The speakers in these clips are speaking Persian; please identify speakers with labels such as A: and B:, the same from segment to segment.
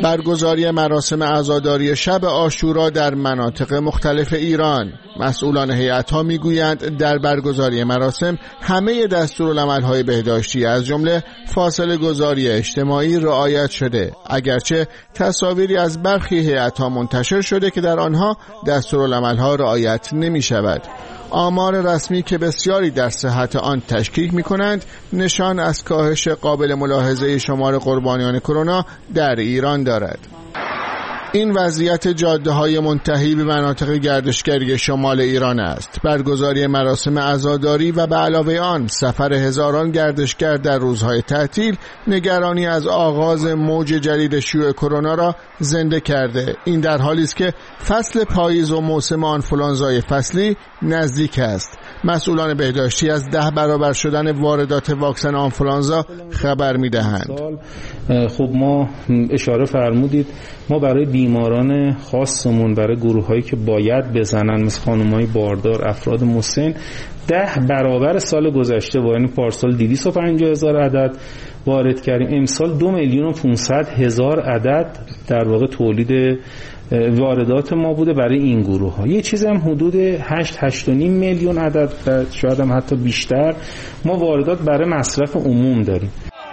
A: برگزاری مراسم عزاداری شب عاشورا در مناطق مختلف ایران. مسئولان هیئت‌ها میگویند در برگزاری مراسم همه دستورالعمل‌های بهداشتی از جمله فاصله گذاری اجتماعی رعایت شده، اگرچه تصاویری از برخی هیئت‌ها منتشر شده که در آنها دستورالعمل‌ها رعایت نمی‌شود. آمار رسمی که بسیاری در صحت آن تشکیک می‌کنند نشان از کاهش قابل ملاحظه شمار قربانیان کرونا در ایران دارد. این وضعیت جاده‌های منتهی به مناطق گردشگری شمال ایران است. برگزاری مراسم عزاداری و به علاوه آن سفر هزاران گردشگر در روزهای تعطیل نگرانی از آغاز موج جدید شیوع کرونا را زنده کرده. این در حالی است که فصل پاییز و موسم آنفولانزای فصلی نزدیک است. مسئولان بهداشتی از 10 برابر شدن واردات واکسن آنفولانزا خبر می‌دهند.
B: خب ما اشاره فرمودید ما برای بیماران خاصمون، برای گروه‌هایی که باید بزنن مثل خانم‌های باردار، افراد مسن، 10 برابر سال گذشته یعنی پارسال 250,000 عدد وارد کردیم. امسال 2,500,000 عدد در واقع تولید واردات ما بوده برای این گروه ها. یه چیز هم حدود 8.5 میلیون عدد شاید هم حتی بیشتر ما واردات برای مصرف عموم داریم.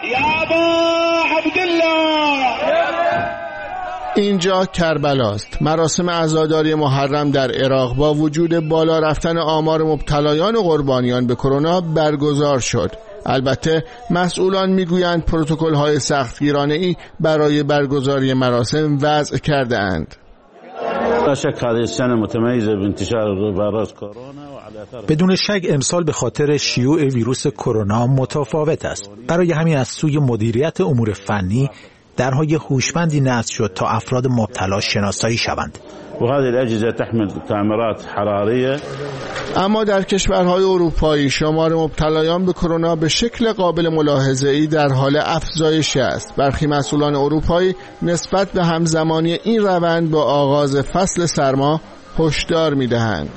A: اینجا کربلاست. مراسم عزاداری محرم در عراق با وجود بالا رفتن آمار مبتلایان و قربانیان به کرونا برگزار شد. البته مسئولان میگویند پروتکل‌های سختگیرانه‌ای برای برگزاری مراسم وضع کرده اند.
C: بدون شک امسال به خاطر شیوع ویروس کرونا متفاوت است. برای همین از سوی مدیریت امور فنی درهای هوشمندی نصب شد تا افراد مبتلا شناسایی شوند.
A: اما در کشورهای اروپایی شمار مبتلایان به کرونا به شکل قابل ملاحظه‌ای در حال افزایش است. برخی مسئولان اروپایی نسبت به همزمانی این روند با آغاز فصل سرما هشدار می‌دهند.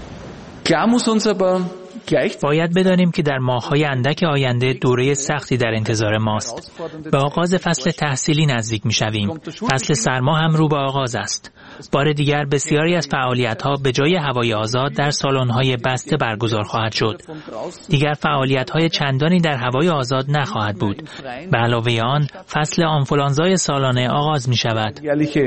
D: باید بدانیم که در ماه‌های اندک آینده دوره سختی در انتظار ماست. به آغاز فصل تحصیلی نزدیک می‌شویم. فصل سرما هم رو به آغاز است. بار دیگر بسیاری از فعالیت‌ها به جای هوای آزاد در سالن‌های بسته برگزار خواهد شد. دیگر فعالیت‌های چندانی در هوای آزاد نخواهد بود. به علاوه آن فصل آنفولانزای سالانه آغاز می‌شود.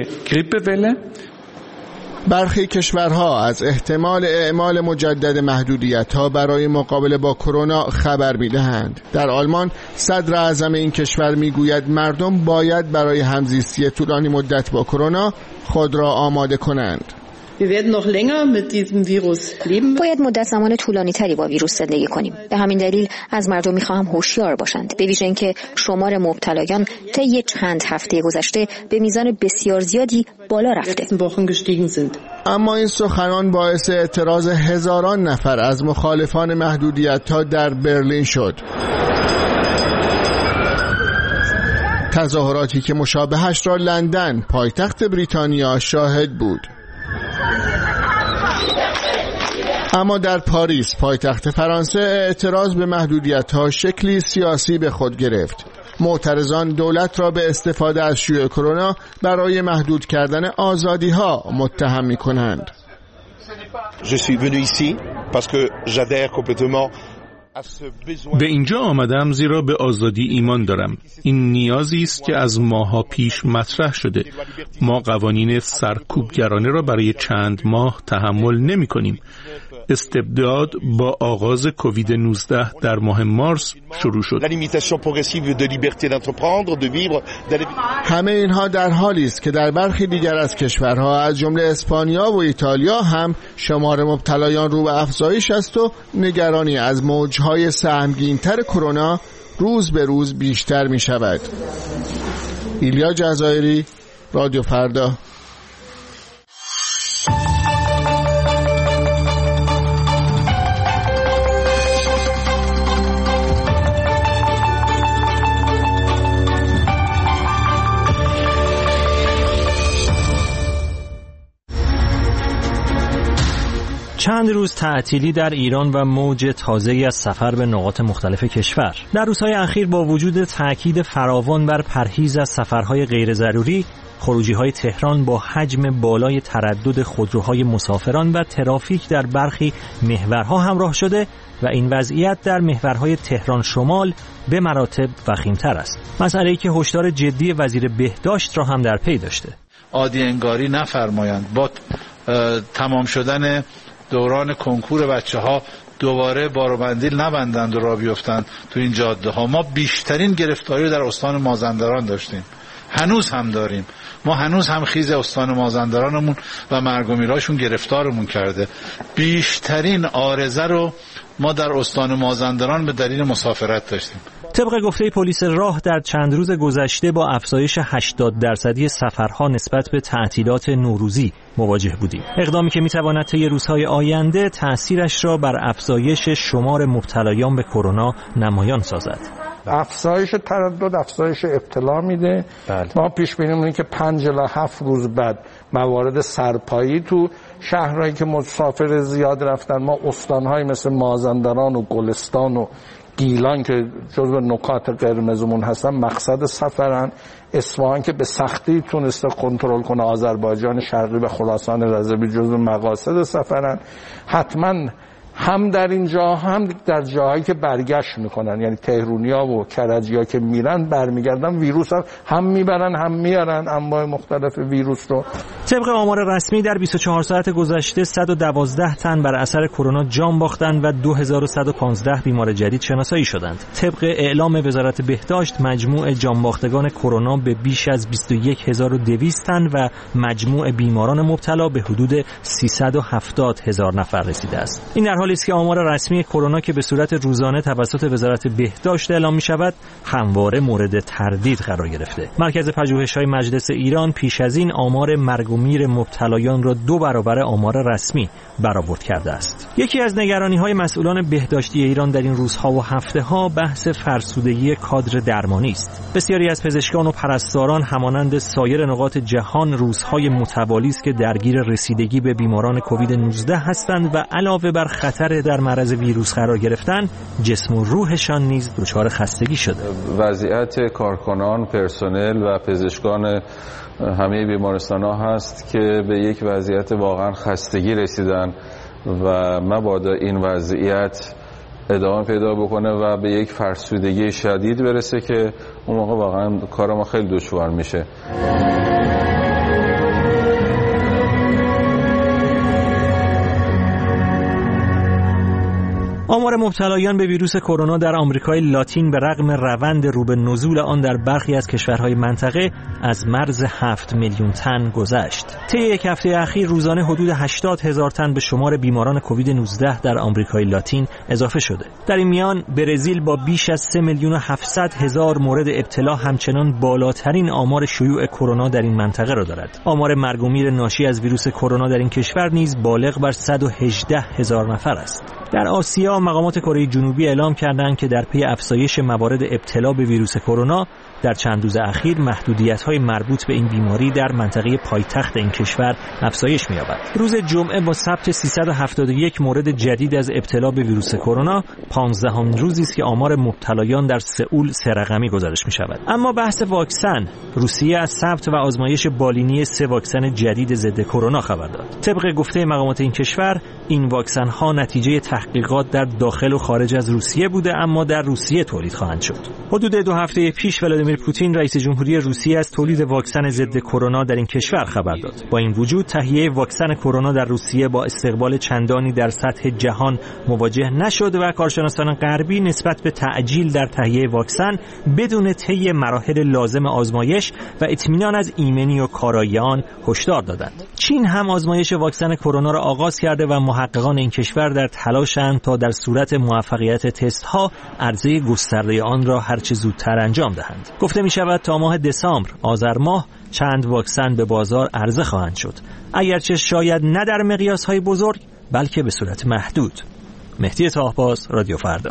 A: برخی کشورها از احتمال اعمال مجدد محدودیت‌ها برای مقابله با کرونا خبر می‌دهند. در آلمان صدر اعظم این کشور می‌گوید مردم باید برای همزیستی طولانی مدت با کرونا خود را آماده کنند.
E: باید مدت زمان طولانی تری با ویروس زندگی کنیم. به همین دلیل از مردم می‌خواهم هوشیار باشند، به ویژه اینکه شمار مبتلایان طی چند هفته گذشته به میزان بسیار زیادی بالا رفته.
A: اما این سخنان باعث اعتراض هزاران نفر از مخالفان محدودیت‌ها در برلین شد. تظاهراتی که مشابهش را لندن، پایتخت بریتانیا، شاهد بود. اما در پاریس، پایتخت فرانسه، اعتراض به محدودیت‌ها شکلی سیاسی به خود گرفت. معترضان دولت را به استفاده از شیوع کرونا برای محدود کردن آزادی‌ها متهم می‌کنند.
F: به اینجا آمدم زیرا به آزادی ایمان دارم. این نیازی است که از ماه‌ها پیش مطرح شده. ما قوانین سرکوبگرانه را برای چند ماه تحمل نمی‌کنیم. استبداد با آغاز کووید 19 در ماه مارس شروع شد.
A: همه اینها در حالی است که در برخی دیگر از کشورها از جمله اسپانیا و ایتالیا هم شمار مبتلایان رو به افزایش است و نگرانی از موج‌های سهمگین‌تر کرونا روز به روز بیشتر می شود. ایلیا جزایری، رادیو فردا.
G: چند روز تعطیلی در ایران و موج تازه‌ای از سفر به نقاط مختلف کشور. در روزهای اخیر با وجود تاکید فراوان بر پرهیز از سفرهای غیر ضروری، خروجی‌های تهران با حجم بالای تردد خودروهای مسافران و ترافیک در برخی محورها همراه شده و این وضعیت در محورهای تهران شمال به مراتب وخیم‌تر است. مسئله‌ای که هشدار جدی وزیر بهداشت را هم در پی داشته.
H: عادی انگاری نفرمایند. با تمام شدن دوران کنکور بچه‌ها دوباره بار و بندیل نبندند و راه بیفتند تو این جاده ها. ما بیشترین گرفتاری رو در استان مازندران داشتیم، هنوز هم داریم. ما هنوز هم خیز استان مازندرانمون و مرگ و میراشون گرفتارمون کرده. بیشترین عارضه رو ما در استان مازندران به دلیل مسافرت داشتیم.
G: طبق گفته پلیس راه در چند روز گذشته با افزایش 80% سفرها نسبت به تعطیلات نوروزی مواجه بودیم. اقدامی که میتواند طی روزهای آینده تأثیرش را بر افزایش شمار مبتلایان به کرونا نمایان سازد.
I: افزایش تردد، افزایش ابتلا میده. ما پیش بینی می‌کنیم که 5 الی 7 روز بعد موارد سرپایی تو شهرهایی که مسافر زیاد رفتن، ما استان‌های مثل مازندران و گلستان و گیلان که جزو نکات قرمزمون هستن مقصد سفرن، اصفهان که به سختی تونسته کنترل کنه آذربایجان شرقی و خراسان رضوی جزو مقاصد سفرن. حتما هم در اینجا هم در جاهایی که برگشت میکنن، یعنی تهرونیا و کرجیا که میرن برمیگردن ویروس هم میبرن هم میارن انواع مختلف ویروس رو.
G: طبق آمار رسمی در 24 ساعت گذشته 112 تن بر اثر کرونا جان باختند و 2115 بیمار جدید شناسایی شدند. طبق اعلام وزارت بهداشت مجموع جان باختگان کرونا به بیش از 21200 تن و مجموع بیماران مبتلا به حدود 370,000 نفر رسیده است. این در حالی است که آمار رسمی کرونا که به صورت روزانه توسط وزارت بهداشت اعلام می شود همواره مورد تردید قرار گرفته. مرکز پژوهش‌های مجلس ایران پیش از این آمار مرگ و میر مبتلایان را 2 برابر آمار رسمی برآورد کرده است. یکی از نگرانی‌های مسئولان بهداشتی ایران در این روزها و هفته‌ها بحث فرسودگی کادر درمانی است. بسیاری از پزشکان و پرستاران همانند سایر نقاط جهان روزهای متوالی است که درگیر رسیدگی به بیماران کووید 19 هستند و علاوه بر خطر در معرض ویروس قرار گرفتن، جسم و روحشان نیز دچار خستگی شده.
J: وضعیت کارکنان، پرسنل و پزشکان همه بیمارستان‌ها هست که به یک وضعیت واقعا خستگی رسیدن و مبادا این وضعیت ادامه پیدا بکنه و به یک فرسودگی شدید برسه که اون موقع واقعا کار ما خیلی دشوار میشه.
G: آمار مبتلایان به ویروس کرونا در آمریکای لاتین به رغم روند رو به نزول آن در برخی از کشورهای منطقه از مرز 7 میلیون تن گذشت. طی یک هفته اخیر روزانه حدود 80,000 تن به شمار بیماران کووید 19 در آمریکای لاتین اضافه شده. در این میان برزیل با بیش از 3,700,000 مورد ابتلا همچنان بالاترین آمار شیوع کرونا در این منطقه را دارد. آمار مرگ و میر ناشی از ویروس کرونا در این کشور نیز بالغ بر 118,000 نفر است. در آسیا مقامات کره جنوبی اعلام کردند که در پی افزایش موارد ابتلا به ویروس کرونا در چند روز اخیر محدودیت‌های مربوط به این بیماری در منطقه پایتخت این کشور افزایش می‌یابد. روز جمعه با ثبت 371 مورد جدید از ابتلا به ویروس کرونا 15 روزی است که آمار مبتلایان در سئول 3 رقمی گزارش می‌شود. اما بحث واکسن، روسیه از ثبت و آزمایش بالینی 3 واکسن جدید ضد کرونا خبر داد. طبق گفته مقامات این کشور این واکسن‌ها نتیجه تحقیقات در داخل و خارج از روسیه بوده اما در روسیه تولید خواهند شد. حدود 2 هفته پیش ولادیمیر پوتین رئیس جمهوری روسیه از تولید واکسن ضد کرونا در این کشور خبر داد. با این وجود تهیه واکسن کرونا در روسیه با استقبال چندانی در سطح جهان مواجه نشد و کارشناسان غربی نسبت به تعجیل در تهیه واکسن بدون طی مراحل لازم آزمایش و اطمینان از ایمنی و کارایی آن هشدار دادند. چین هم آزمایش واکسن کرونا را آغاز کرده و محققان این کشور در تلاشند تا در صورت موفقیت تست‌ها عرضه گسترده آن را هرچه زودتر انجام دهند. گفته می شود تا ماه دسامبر آذر ماه چند واکسن به بازار عرضه خواهند شد، اگرچه شاید نه در مقیاس‌های بزرگ بلکه به صورت محدود. مهدی طاهباز، رادیو فردا.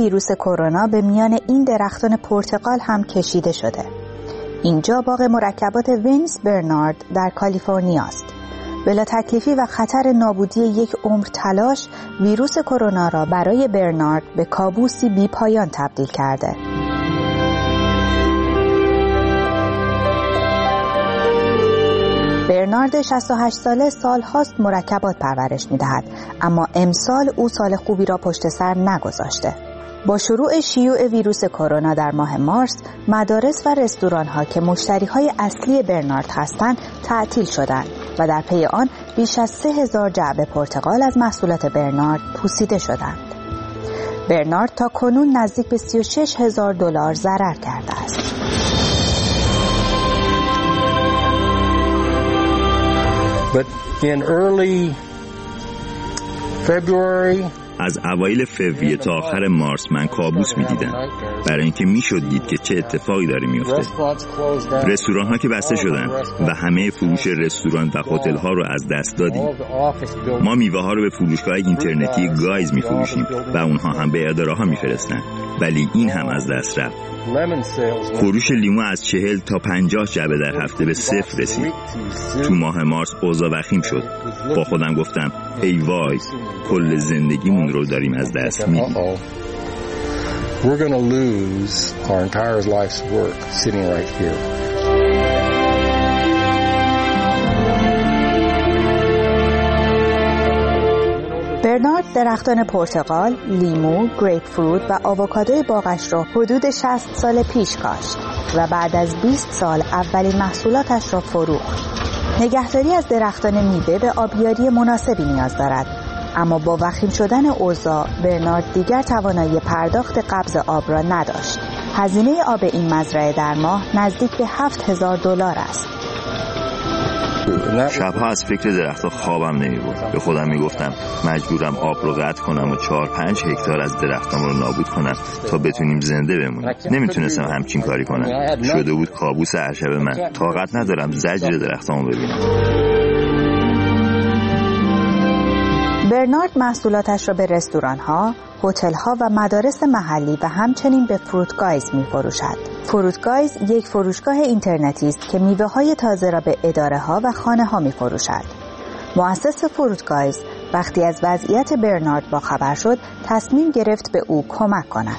K: ویروس کرونا به میان این درختان پرتقال هم کشیده شده. اینجا باغ مرکبات وینس برنارد در کالیفرنیا است. بلا تکلیفی و خطر نابودی یک عمر تلاش ویروس کرونا را برای برنارد به کابوسی بی پایان تبدیل کرده. برنارد 68 ساله سالهاست مرکبات پرورش می‌دهد، اما امسال او سال خوبی را پشت سر نگذاشته. با شروع شیوع ویروس کرونا در ماه مارس، مدارس و رستوران‌ها که مشتری‌های اصلی برنارد هستند تعطیل شدند و در پی آن بیش از 3000 جعبه پرتقال از محصولات برنارد پوسیده شدند. برنارد تا کنون نزدیک به $36,000 ضرر کرده است.
L: But in early February
M: از اوایل فوریه تا آخر مارس من کابوس می‌دیدم، برای اینکه میشد دید که چه اتفاقی داره میفته. رستوران‌ها که بسته شدن و همه فروش رستوران و هتل‌ها رو از دست دادیم. ما میوه‌ها رو به فروشگاه اینترنتی گایز می‌فروشیم و اونها هم به اداره‌ها می‌فرستن، ولی این هم از دست رفت. فروش لیمو از 40 تا 50 جعبه در هفته به 0 رسید. تو ماه مارس اوضاع وخیم شد. با خودم گفتم ای وای، کل زندگیمون رو داریم از دست میدیم.
L: We're going to lose our entire life's work sitting right here.
K: برنارد درختان پرتقال، لیمو، گریپ فروت و آووکادوی باغش را حدود 60 سال پیش کاشت و بعد از 20 سال اولین محصولاتش را فروخت. نگهداری از درختان میوه به آبیاری مناسبی نیاز دارد، اما با وخیم شدن اوضاع برنارد دیگر توانایی پرداخت قبض آب را نداشت. هزینه آب این مزرعه در ماه نزدیک به $7,000 است.
M: شبها از فکر درختها خوابم نمیبرد. به خودم میگفتم مجبورم آب رو قطع کنم و 4-5 هکتار از درختام رو نابود کنم تا بتونیم زنده بمونیم. نمیتونستم همچین کاری کنم. شده بود کابوس هر شب من. طاقت ندارم زجر درختامو ببینم.
K: برنارد محصولاتش را به رستوران‌ها، هتل‌ها و مدارس محلی و همچنین به فروت گایز می‌فروشد. فروت گایز یک فروشگاه اینترنتی است که میوه‌های تازه را به اداره‌ها و خانه‌ها می‌فروشد. مؤسس فروت گایز وقتی از وضعیت برنارد باخبر شد، تصمیم گرفت به او کمک کند.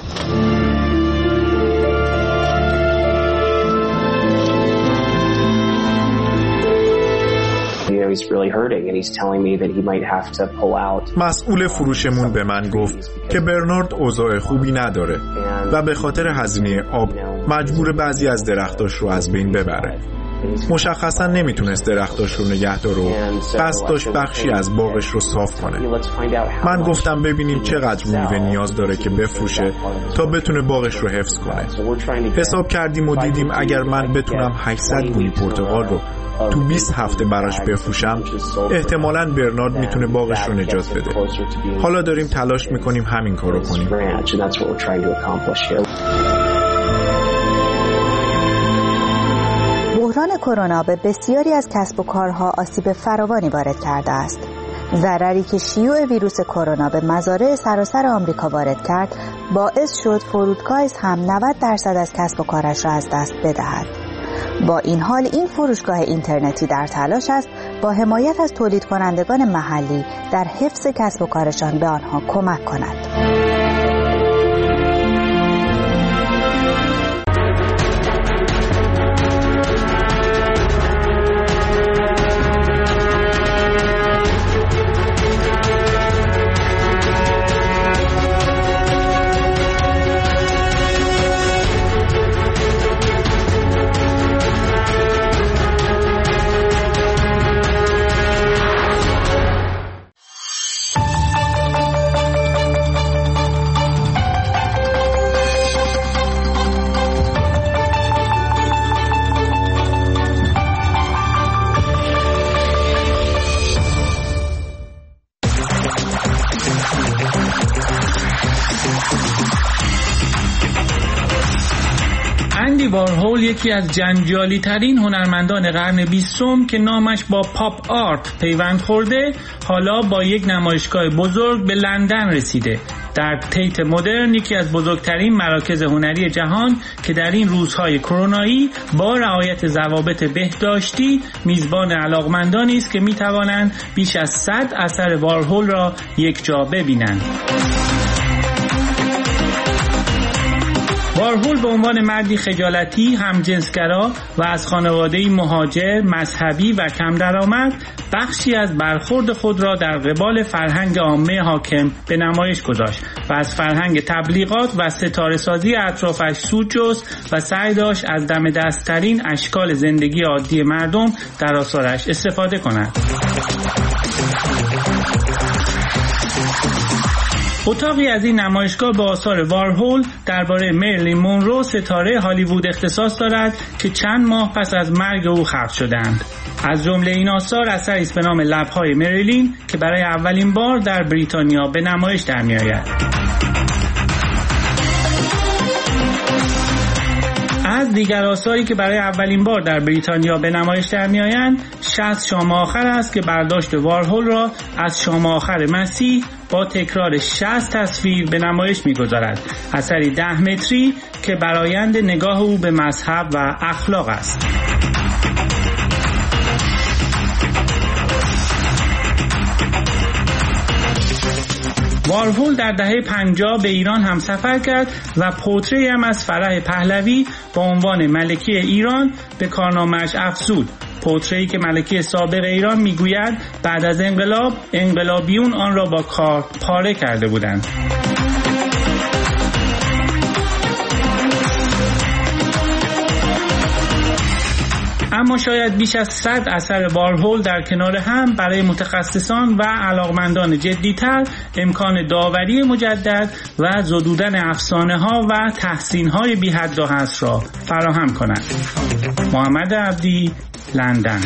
N: مسئول فروشمون به من گفت که برنارد اوضاع خوبی نداره و به خاطر هزینه آب مجبور بعضی از درختاش رو از بین ببره. مشخصا نمیتونست درختاش رو نگه داره و قصد داشت بخشی از باغش رو صاف کنه. من گفتم ببینیم چقدر میوه نیاز داره که بفروشه تا بتونه باغش رو حفظ کنه. حساب کردیم و دیدیم اگر من بتونم 800 گونی پرتقال رو تو 20 هفته براش بفروشم، احتمالاً برنارد میتونه باغش رو نجات بده. حالا داریم تلاش میکنیم همین کارو کنیم.
K: بحران کرونا به بسیاری از کسب و کارها آسیب فراوانی وارد کرده است. ضرری که شیوع ویروس کرونا به مزارع سراسر آمریکا وارد کرد، باعث شد فروت گایز هم 90% از کسب و کارش را از دست بدهد. با این حال این فروشگاه اینترنتی در تلاش است با حمایت از تولید کنندگان محلی در حفظ کسب و کارشان به آنها کمک کند.
O: اندی وارهول یکی از جنجالی ترین هنرمندان قرن 20 که نامش با پاپ آرت پیوند خورده، حالا با یک نمایشگاه بزرگ به لندن رسیده در تیت مدرن، یکی از بزرگترین مراکز هنری جهان که در این روزهای کرونایی با رعایت ضوابط بهداشتی میزبان علاقمندانی است که میتوانند بیش از 100 اثر وارهول را یک جا ببینند. وارهول به عنوان مردی خجالتی، همجنسگرا و از خانواده‌ای مهاجر، مذهبی و کم درآمد، بخشی از برخورد خود را در قبال فرهنگ عامه حاکم به نمایش گذاشت و از فرهنگ تبلیغات و ستاره‌سازی اطرافش سود جست و سعی داشت از دم دست‌ترین اشکال زندگی عادی مردم در آثارش استفاده کند. اتاقی از این نمایشگاه به آثار وارهول درباره مریلین مونرو، ستاره هالیوود، اختصاص دارد که چند ماه پس از مرگ او خلق شدند. از جمله این آثار اثری است به نام لب‌های مریلین که برای اولین بار در بریتانیا به نمایش در می‌آید. از دیگر آثاری که برای اولین بار در بریتانیا به نمایش در می‌آیند، 60 شام آخر است که برداشت وارهول را از شام آخر مسیح با تکرار 60 تصویر به نمایش می‌گذارد. اثری 10 متری که برآیند نگاه او به مذهب و اخلاق است. وارهول در دهه 50 به ایران هم سفر کرد و پورتری هم از فرح پهلوی با عنوان ملکه ایران به کارنامه‌اش افزود. پورتری که ملکه سابق ایران میگوید بعد از انقلاب، انقلابیون آن را با کار پاره کرده بودند. اما شاید بیش از 100 اثر وارهول در کنار هم برای متخصصان و علاقمندان جدی‌تر امکان داوری مجدد و زدودن افسانه‌ها و تحسین‌های بی حد و حصر را فراهم کنند. محمد عبدی، لندن.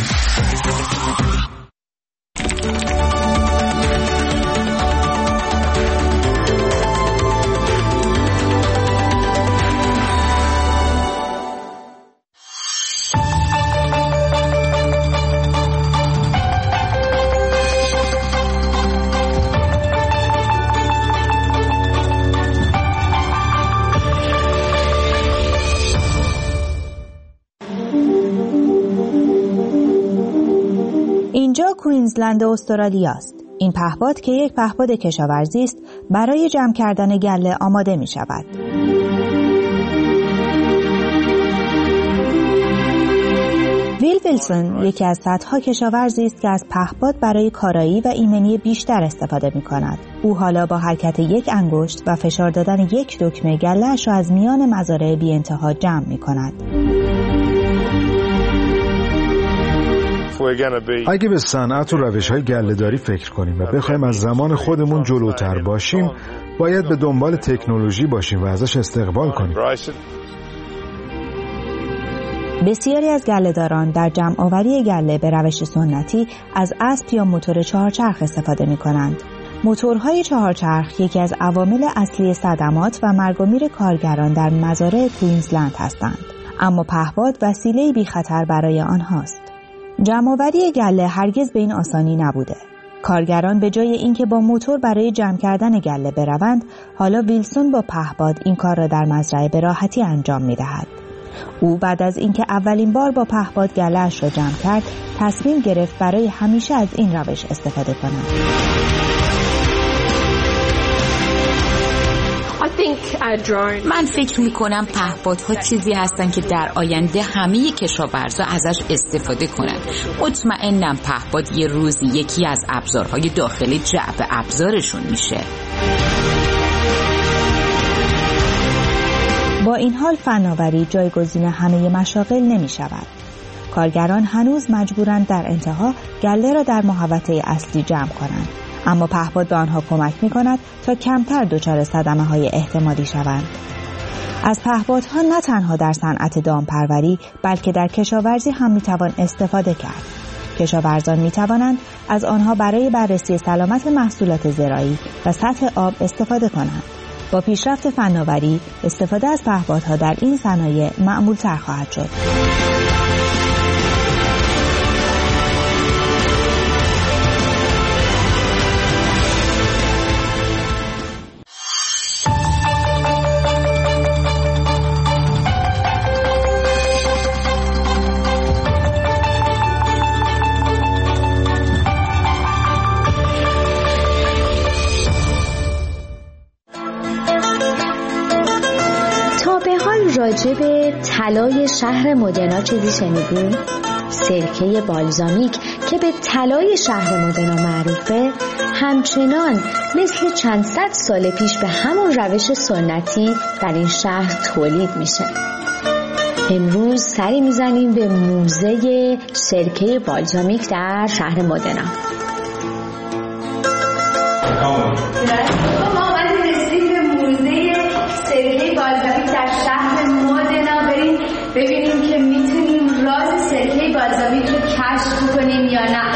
K: اینجا کوینزلند استرالیا است. این پهپاد که یک پهپاد کشاورزی است برای جمع کردن گله آماده می شود. ویلسون یکی از صدها کشاورزی است که از پهپاد برای کارایی و ایمنی بیشتر استفاده می کند. او حالا با حرکت یک انگشت و فشار دادن یک دکمه گله‌اش را از میان مزارع بی انتها جمع می کند.
P: اگه به صنعت و روش‌های گله‌داری فکر کنیم و بخوایم از زمان خودمون جلوتر باشیم، باید به دنبال تکنولوژی باشیم و ازش استقبال کنیم.
K: بسیاری از گله‌داران در جمع‌آوری گله به روش سنتی از اسب یا موتور چهارچرخ استفاده می‌کنند. موتورهای چهارچرخ یکی از عوامل اصلی صدمات و مرگ و میر کارگران در مزارع کوینزلند هستند، اما پهپاد وسیله‌ای بی خطر برای آنهاست. جمع‌آوری گله هرگز به این آسانی نبوده. کارگران به جای اینکه با موتور برای جمع کردن گله بروند، حالا ویلسون با پهپاد این کار را در مزرعه به راحتی انجام می‌دهد. او بعد از اینکه اولین بار با پهپاد گله‌اش را جمع کرد، تصمیم گرفت برای همیشه از این روش استفاده کند.
Q: من فکر میکنم پهپادها چیزی هستن که در آینده همه کشاورزا ازش استفاده کنن. مطمئنم پهپاد یه روزی یکی از ابزارهای داخلی جعبه ابزارشون میشه.
K: با این حال فناوری جایگزین همه مشاغل نمی شود. کارگران هنوز مجبورند در انتها گله را در محوطه اصلی جمع کنند، اما پهپاد به آنها کمک می کند تا کمتر دچار صدمه های احتمالی شوند. از پهپادها نه تنها در صنعت دامپروری بلکه در کشاورزی هم می توان استفاده کرد. کشاورزان می توانند از آنها برای بررسی سلامت محصولات زراعی و سطح آب استفاده کنند. با پیشرفت فناوری استفاده از پهپادها در این صنایع معمول‌تر خواهد شد.
R: راجع به طلای شهر مدنا چیزی شنیدین؟ سرکه بالزامیک که به طلای شهر مدنا معروفه همچنان مثل چند صد سال پیش به همون روش سنتی در این شهر تولید میشه. امروز سری میزنیم به موزه سرکه بالزامیک در شهر مدنا.
S: ما آمدیم رسیدیم به موزه سرکه بالزامیک در شهر مدنا. بریم ببینیم که میتونیم راز سرکه بالزامیک رو کشف کنیم یا نه.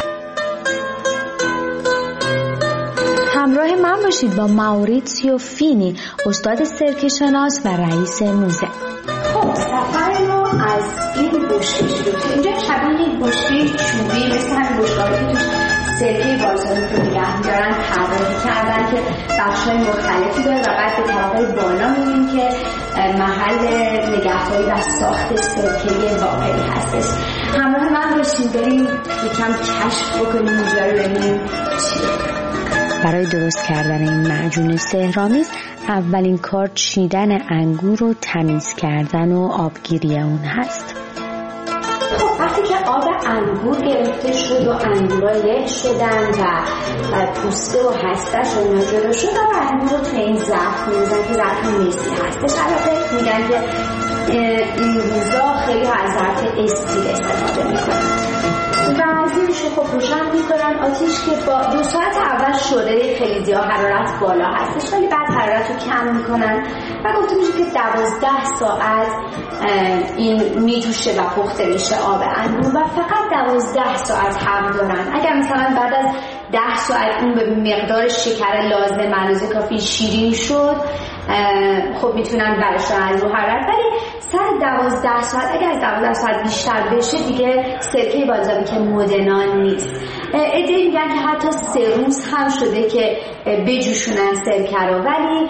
R: همراه من باشید با ماوریتسیو فینی، استاد سرکه شناس و رئیس موزه.
S: خب سفر ما از این بشکه شروع شد. اینجا شبیه یک بشکه چوبی مثل همین بشکه‌هایی که توش سرکه بالزامیک رو نگه می‌دارن طراحی کردن که بخش‌های مختلفی داره و بعد به طبقه بالا می‌بینیم که محل نگهداری و ساخت سرکه واقعی هستش. همراه من باشیم بریم یکم کشف بکنیم اینجا رو ببینیم چیه.
R: برای درست کردن این معجون سحرآمیز اولین کار چیدن انگور و تمیز کردن و آبگیری اون هست.
S: خب وقتی که آب انگور گرفته شد و انگورها له شدن و پوسته و هستش و نجلا شد و انگور رو توی این ظرف می‌ریزن که ظرف میزی هستش. البته میگن که این روزا خیلی از ظرف استیل استفاده میکنن و از این میشه خب روشن میکنن آتیش که با 2 ساعت اول شده خیلی زیاد حرارت بالا هستش ولی بعد حرارت رو کم میکنن و گفته میشه که 12 ساعت این میجوشه و پخته میشه آب انگور و فقط 12 ساعت هم دارن. اگر مثلا بعد از 10 ساعت اون به مقدار شکر لازم اندازه کافی شیرین شد خب میتونن برشن از رو حرارت، ولی سر 12 ساعت اگر از 12 ساعت بیشتر بشه دیگه سرکه بالزامیک مدنا نیست. ادعی میگن که حتی 3 روز هم شده که بجوشونن سرکه رو، ولی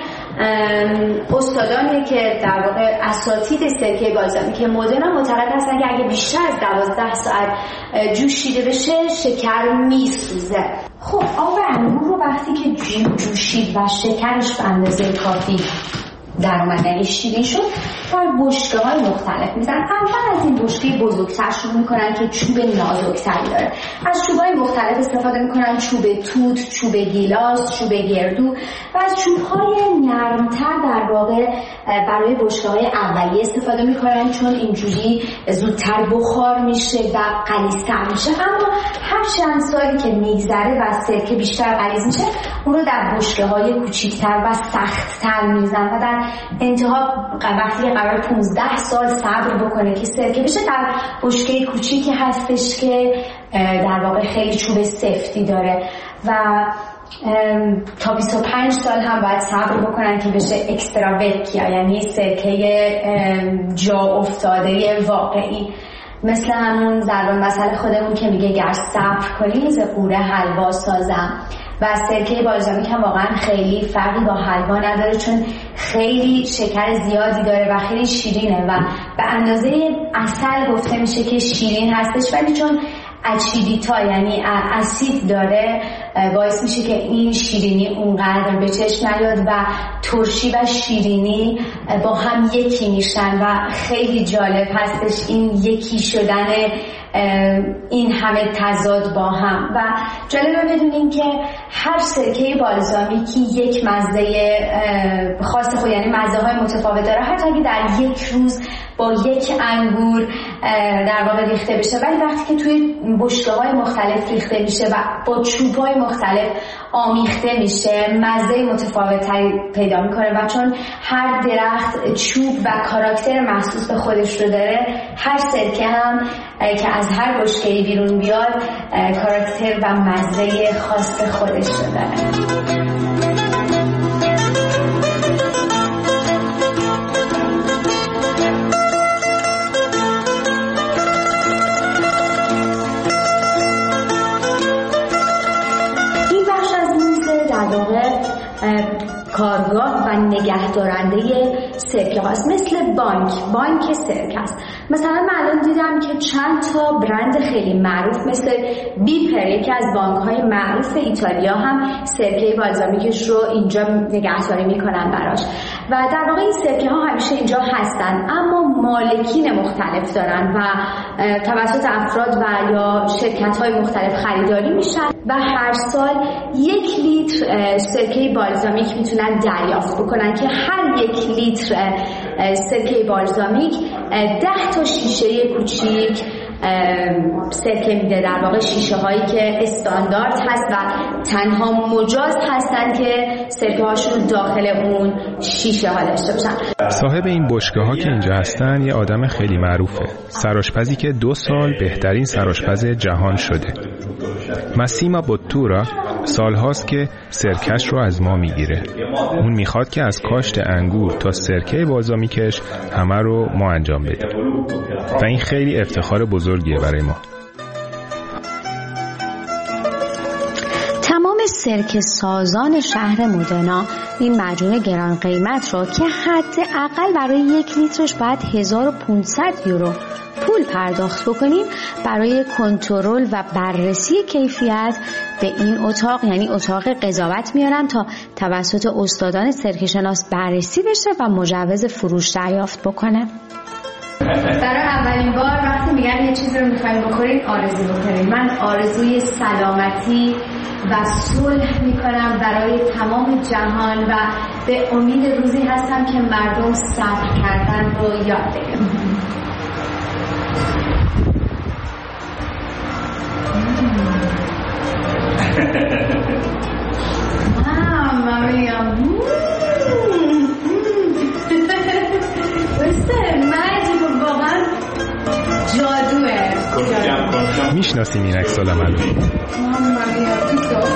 S: استادانی که در واقع اساتید سرکه بالزامیک مدنا معتقد هستن که اگه بیشتر از 12 ساعت جوشیده بشه شکر میسوزه. خب آب انگور رو وقتی که جوشید و شکرش به اندازه کافی در اومدن شیرین شد در بشکه‌های مختلف میزن. اول از این بشکه بزرگتر شروع میکنن که چوب نازکتری داره. از چوب‌های مختلف استفاده میکنن، چوب توت، چوب گیلاس، چوب گردو و از چوب‌های نرمتر در واقع برای بشکه‌های اولیه استفاده میکنن چون اینجوری زودتر بخار میشه و غلیظتر میشه. اما هر چند سالی که میگذره و سرکه بیشتر غلیظ میشه اون رو در بشکه‌های کوچیک‌تر و سخت‌تر میزنن و در انتها وقتی قرار 15 سال صبر بکنه که سرکه بشه در بشکه کوچیکی هستش که در واقع خیلی چوب سفتی داره و تا 25 سال هم باید صبر بکنن که بشه اکسترا وکیا، یعنی سرکه جا افتاده واقعی. مثل همون ضرب المثل خودمون که میگه گر صبر کنی ز قوره حلوا سازم. و سرکه بالزامیک هم واقعا خیلی فرقی با حلوا نداره چون خیلی شکر زیادی داره و خیلی شیرینه و به اندازه عسل گفته میشه که شیرین هستش، ولی چون اچیدیتا یعنی اسید داره باعث میشه که این شیرینی اونقدر به چشم نیاد و ترشی و شیرینی با هم یکی میشن و خیلی جالب هستش این یکی شدن این همه تضاد با هم. و جالبه بدونیم که هر سرکه بالزامیکی یک مزه خاص خود یعنی مزه های متفاوت داره، حتی اگه در یک روز با یک انگور در واقع ریخته بشه، ولی وقتی که توی بشکه‌های مختلف ریخته میشه و با چوب‌های مختلف آمیخته میشه مزه متفاوت‌تری پیدا میکنه و چون هر درخت چوب و کاراکتر مخصوص به خودش رو داره، هر سرکه هم که از هر بشکه‌ای بیرون بیاد کاراکتر و مزه خاص به خودش رو داره. کارگاه و نگهدارنده سرکه هاست، مثل بانک سرکه است. مثلا من الان دیدم که چند تا برند خیلی معروف مثل بیپر، یکی از بانک‌های معروف ایتالیا، هم سرکه بالزامیکش رو اینجا نگهداری میکنن براش و در واقع این سرکه ها همیشه اینجا هستن، اما مالکین مختلف دارن و توسط افراد و یا شرکت‌های مختلف خریداری میشن و هر سال 1 لیتر سرکه بالزامیک میتونن دریافت بکنن که هر 1 لیتر سرکه بالزامیک 10 تا شیشه کوچیک سرکه میده. در واقع شیشه هایی که استاندارد هست و تنها مجاز هستن که سرکه هاشون داخل اون شیشه ها داشته باشن.
T: صاحب این بشکه ها که اینجا هستن یه آدم خیلی معروفه، سرآشپزی که 2 سال بهترین سرآشپز جهان شده. ماسیما بوتورا سالهاست که سرکش رو از ما میگیره. اون میخواد که از کاشت انگور تا سرکه بالزامیکش همه رو ما انجام بدیم و این خیلی افتخار بزرگیه برای ما.
R: تمام سرکه سازان شهر مودنا این مجموعه گران قیمت رو که حداقل برای 1 لیترش باید 1500 یورو پول پرداخت بکنیم، برای کنترل و بررسی کیفیت به این اتاق، یعنی اتاق قضاوت، میارن تا توسط استادان سرکه شناس بررسی بشه و مجوز فروش دریافت بکنه.
S: برای اولین بار وقتی میگن یه چیزی رو میخوایم بکنین آرزو بکنین. من آرزوی سلامتی و صلح میکنم برای تمام جهان و به امید روزی هستم که مردم صبر کردن رو یاد بگیرن. Mamma mia. Questo è magico, واقعا جادوه.
T: میشناسیم این عکس العمل.
S: Mamma mia, tutto.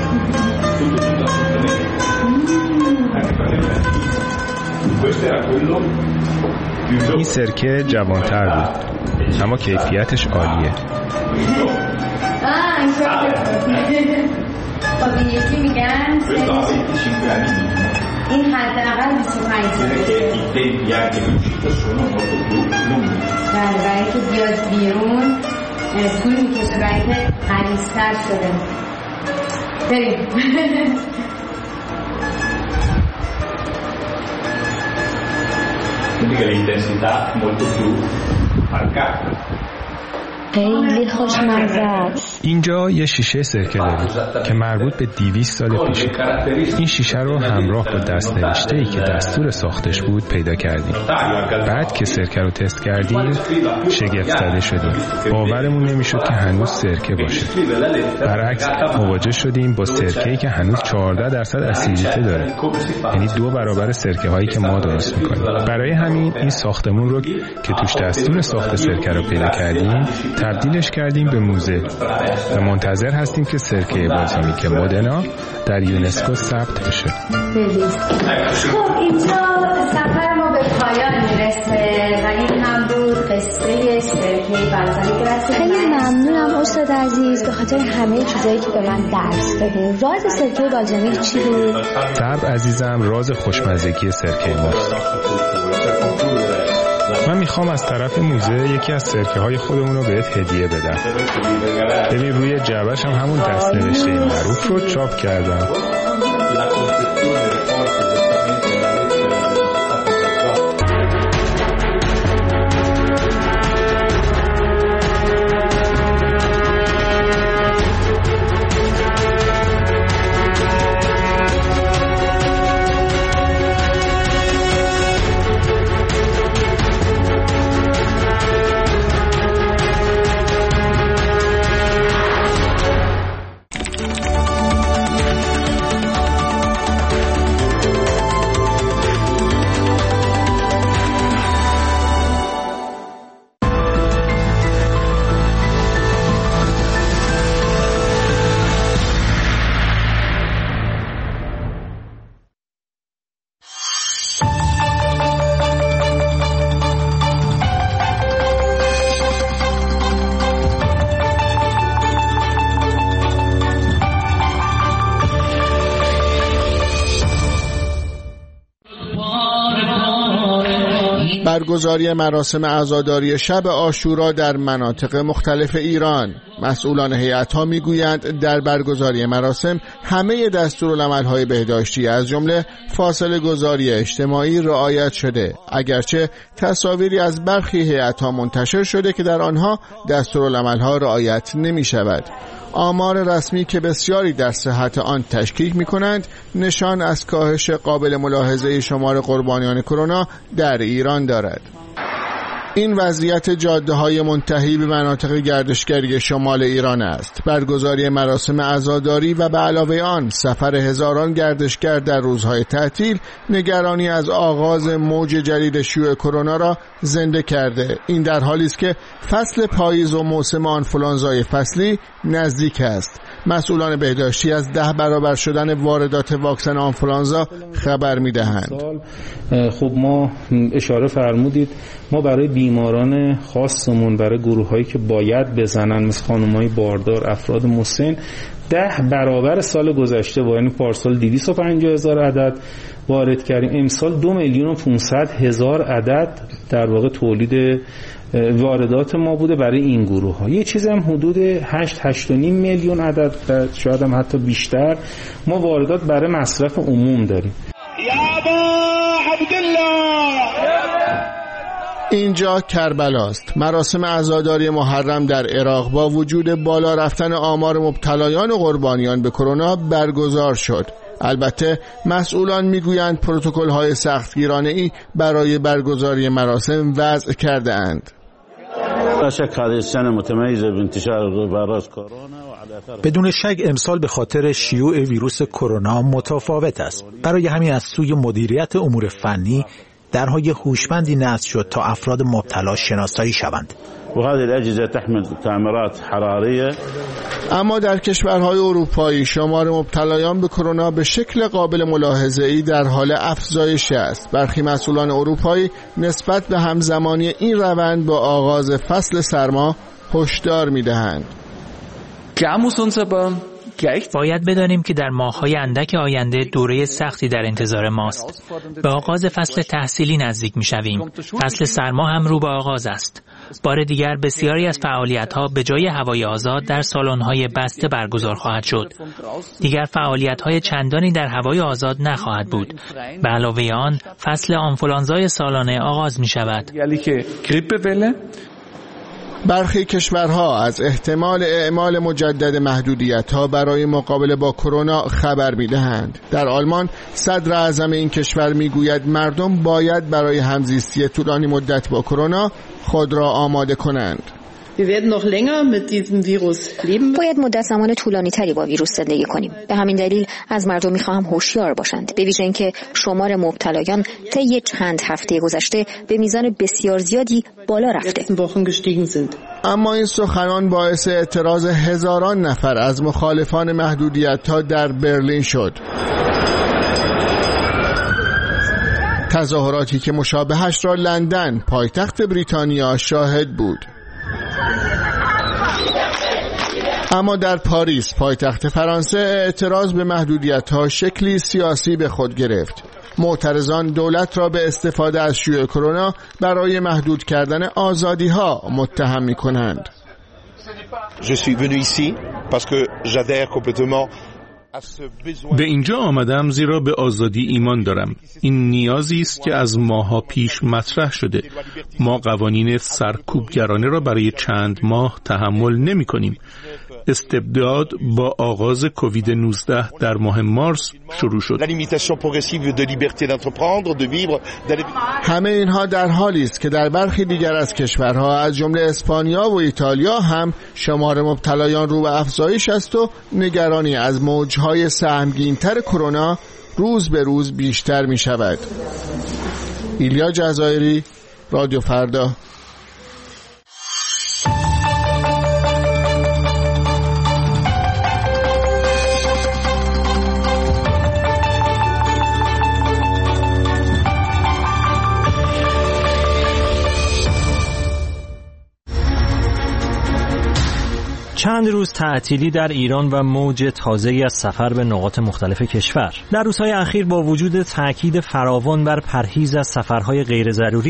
T: این سرکه جوانتر بود اما کیفیتش عالیه.
S: خب یکی میگن این حداقل 25 ساله. بله، برای که بیاد بیرون طول میکشه، برای که غلیظتر شده. بریم.
R: خیلی خوشمزه است.
T: اینجا یه شیشه سرکه داریم که مربوط به 200 سال پیشه. این شیشه رو همراه با دست‌نوشته‌ای که دستور ساختش بود پیدا کردیم. بعد که سرکه رو تست کردیم شگفت زده شدیم. باورمون نمیشد که هنوز سرکه باشه. برعکس مواجه شدیم با سرکه‌ای که هنوز 14% اسیدیته داره. یعنی 2 برابر سرکه هایی که ما درست می‌کنیم. برای همین این ساختمون رو که توش دستور ساخت سرکه رو پیدا کردیم تبدیلش کردیم به موزه و منتظر هستیم که سرکه بالزامیک مودنا در یونسکو ثبت بشه.
S: خب اینجا سفر ما به پایان میرسه و این هم بود قصه سرکه بالزامیک.
R: خیلی ممنونم استاد عزیز به خاطر همه چیزایی که به من درس دادین. راز سرکه بالزامیک چی بود؟
T: طب عزیزم، راز خوشمزگی سرکه ماست. من میخوام از طرف موزه یکی از سرکه های خودمون رو بهت هدیه بدم. ببین روی جعبه‌ش هم همون دست نوشته معروف رو چاپ کردم.
A: برگزاری مراسم عزاداری شب عاشورا در مناطق مختلف ایران. مسئولان هیئت‌ها میگویند در برگزاری مراسم همه دستورالعمل‌های بهداشتی از جمله فاصله گذاری اجتماعی رعایت شده، اگرچه تصاویری از برخی هیئت‌ها منتشر شده که در آنها دستورالعمل‌ها رعایت نمی‌شود. آمار رسمی که بسیاری در صحت آن تشکیک می‌کنند نشان از کاهش قابل ملاحظه شمار قربانیان کرونا در ایران دارد. این وضعیت جاده‌های منتهی به مناطق گردشگری شمال ایران است. برگزاری مراسم عزاداری و به علاوه آن سفر هزاران گردشگر در روزهای تعطیل نگرانی از آغاز موج جدید شیوع کرونا را زنده کرده. این در حالی است که فصل پاییز و موسم آنفولانزای فصلی نزدیک است. مسئولان بهداشتی از 10 برابر شدن واردات واکسن آنفولانزا خبر می‌دهند.
B: خب ما اشاره فرمودید ما برای بیماران خاصمون، برای گروه‌هایی که باید بزنن مثل خانم‌های باردار، افراد مسن، 10 برابر سال گذشته یعنی پارسال 250,000 عدد وارد کردیم. امسال 2,500,000 عدد در واقع تولید واردات ما بوده برای این گروه ها. یه چیز هم حدود 8.5 میلیون عدد، شاید هم حتی بیشتر، ما واردات برای مصرف عموم داریم.
A: اینجا کربلاست. مراسم عزاداری محرم در عراق با وجود بالا رفتن آمار مبتلایان و قربانیان به کرونا برگزار شد. البته مسئولان میگویند پروتکل‌های سختگیرانه‌ای برای برگزاری مراسم وضع کرده اند.
C: بدون شک امسال به خاطر شیوع ویروس کرونا متفاوت است. برای همین از سوی مدیریت امور فنی درهای هوشمندی نصب شد تا افراد مبتلا شناسایی شوند.
A: اما در کشورهای اروپایی شمار مبتلایان به کرونا به شکل قابل ملاحظه‌ای در حال افزایش است. برخی مسئولان اروپایی نسبت به همزمانی این روند با آغاز فصل سرما هشدار می‌دهند.
D: باید بدانیم که در ماه‌های اندک آینده دوره سختی در انتظار ماست. به آغاز فصل تحصیلی نزدیک می‌شویم. فصل سرما هم رو به آغاز است. بار دیگر بسیاری از فعالیت‌ها به جای هوای آزاد در سالن‌های بسته برگزار خواهد شد. دیگر فعالیت‌های چندانی در هوای آزاد نخواهد بود. به علاوه آن فصل آنفولانزای سالانه آغاز می‌شود.
A: برخی کشورها از احتمال اعمال مجدد محدودیت‌ها برای مقابله با کرونا خبر می‌دهند. در آلمان صدر اعظم این کشور می‌گوید مردم باید برای همزیستی طولانی مدت با کرونا خود را آماده کنند.
E: باید مدت زمان طولانی تری با ویروس زندگی کنیم. به همین دلیل از مردم میخواهم هوشیار باشند، به ویژه اینکه شمار مبتلایان طی چند هفته گذشته به میزان بسیار زیادی بالا رفته.
A: اما این سخنان باعث اعتراض هزاران نفر از مخالفان محدودیت‌ها در برلین شد. تظاهراتی که مشابهش را لندن، پایتخت بریتانیا، شاهد بود. اما در پاریس، پایتخت فرانسه، اعتراض به محدودیت‌ها شکلی سیاسی به خود گرفت. معترضان دولت را به استفاده از شیوع کرونا برای محدود کردن آزادی‌ها متهم می‌کنند.
F: به اینجا آمدم زیرا به آزادی ایمان دارم. این نیازی است که از ماه‌ها پیش مطرح شده. ما قوانین سرکوبگرانه را برای چند ماه تحمل نمی‌کنیم. استبداد با آغاز کووید 19 در ماه مارس شروع شد.
A: همه اینها در حالی است که در برخی دیگر از کشورها از جمله اسپانیا و ایتالیا هم شمار مبتلایان رو به افزایش است و نگرانی از موجهای سهمگین‌تر کرونا روز به روز بیشتر می شود. ایلیا جزایری، رادیو فردا.
G: چند روز تعطیلی در ایران و موج تازه‌ای از سفر به نقاط مختلف کشور. در روزهای اخیر با وجود تاکید فراوان بر پرهیز از سفرهای غیر ضروری،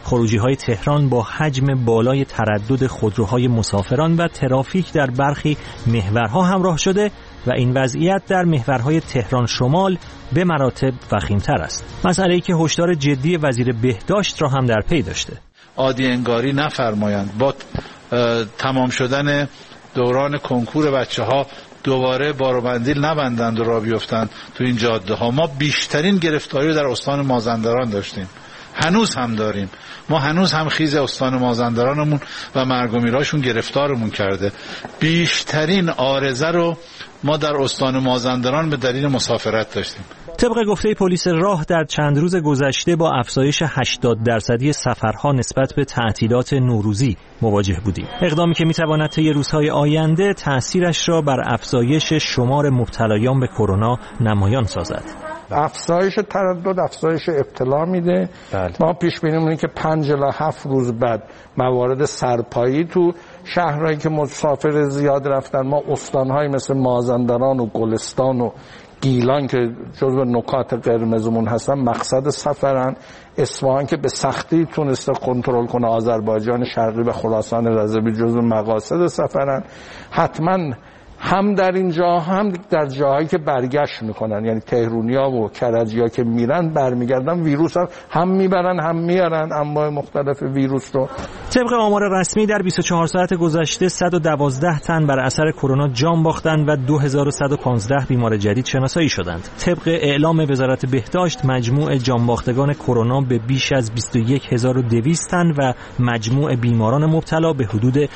G: خروجی‌های تهران با حجم بالای تردد خودروهای مسافران و ترافیک در برخی محورها همراه شده و این وضعیت در محورهای تهران شمال به مراتب وخیم‌تر است. مسئله‌ای که هشدار جدی وزیر بهداشت را هم در پی داشته.
H: عادی انگاری نفرمایند. با تمام شدن دوران کنکور بچه‌ها دوباره بار و بندیل نبندند و راه بیفتند تو این جاده ها. ما بیشترین گرفتاری رو در استان مازندران داشتیم، هنوز هم داریم. ما هنوز هم خیز استان مازندرانمون و مرگ و میراشون گرفتارمون کرده. بیشترین عارضه رو ما در استان مازندران به دلیل مسافرت داشتیم.
G: طبق گفته پلیس راه در چند روز گذشته با افزایش 80% سفرها نسبت به تعطیلات نوروزی مواجه بودیم. اقدامی که میتواند طی روزهای آینده تأثیرش را بر افزایش شمار مبتلایان به کرونا نمایان سازد.
I: افزایش تردد، افزایش ابتلا میده. ما پیش بینی می‌کنیم که 5 الی 7 روز بعد موارد سرپایی تو شهرهایی که مسافر زیاد رفتن، ما استان‌های مثل مازندران و گلستان و گیلان که جزو نکات قرمزمون هستن مقصد سفرن، اصفهان که به سختی تونسته کنترل کنه آذربایجان شرقی و خراسان رضوی جزو مقاصد سفرن. حتما هم در اینجا هم در جاهایی که برگشت میکنن، یعنی تهرونیا و کرجیا که میرن برمیگردن ویروس هم میبرن هم میارن انواع مختلف ویروس رو.
G: طبق آمار رسمی در 24 ساعت گذشته 112 تن بر اثر کرونا جان باختند و 2115 بیمار جدید شناسایی شدند. طبق اعلام وزارت بهداشت مجموع جان باختگان کرونا به بیش از 21200 تن و مجموع بیماران مبتلا به حدود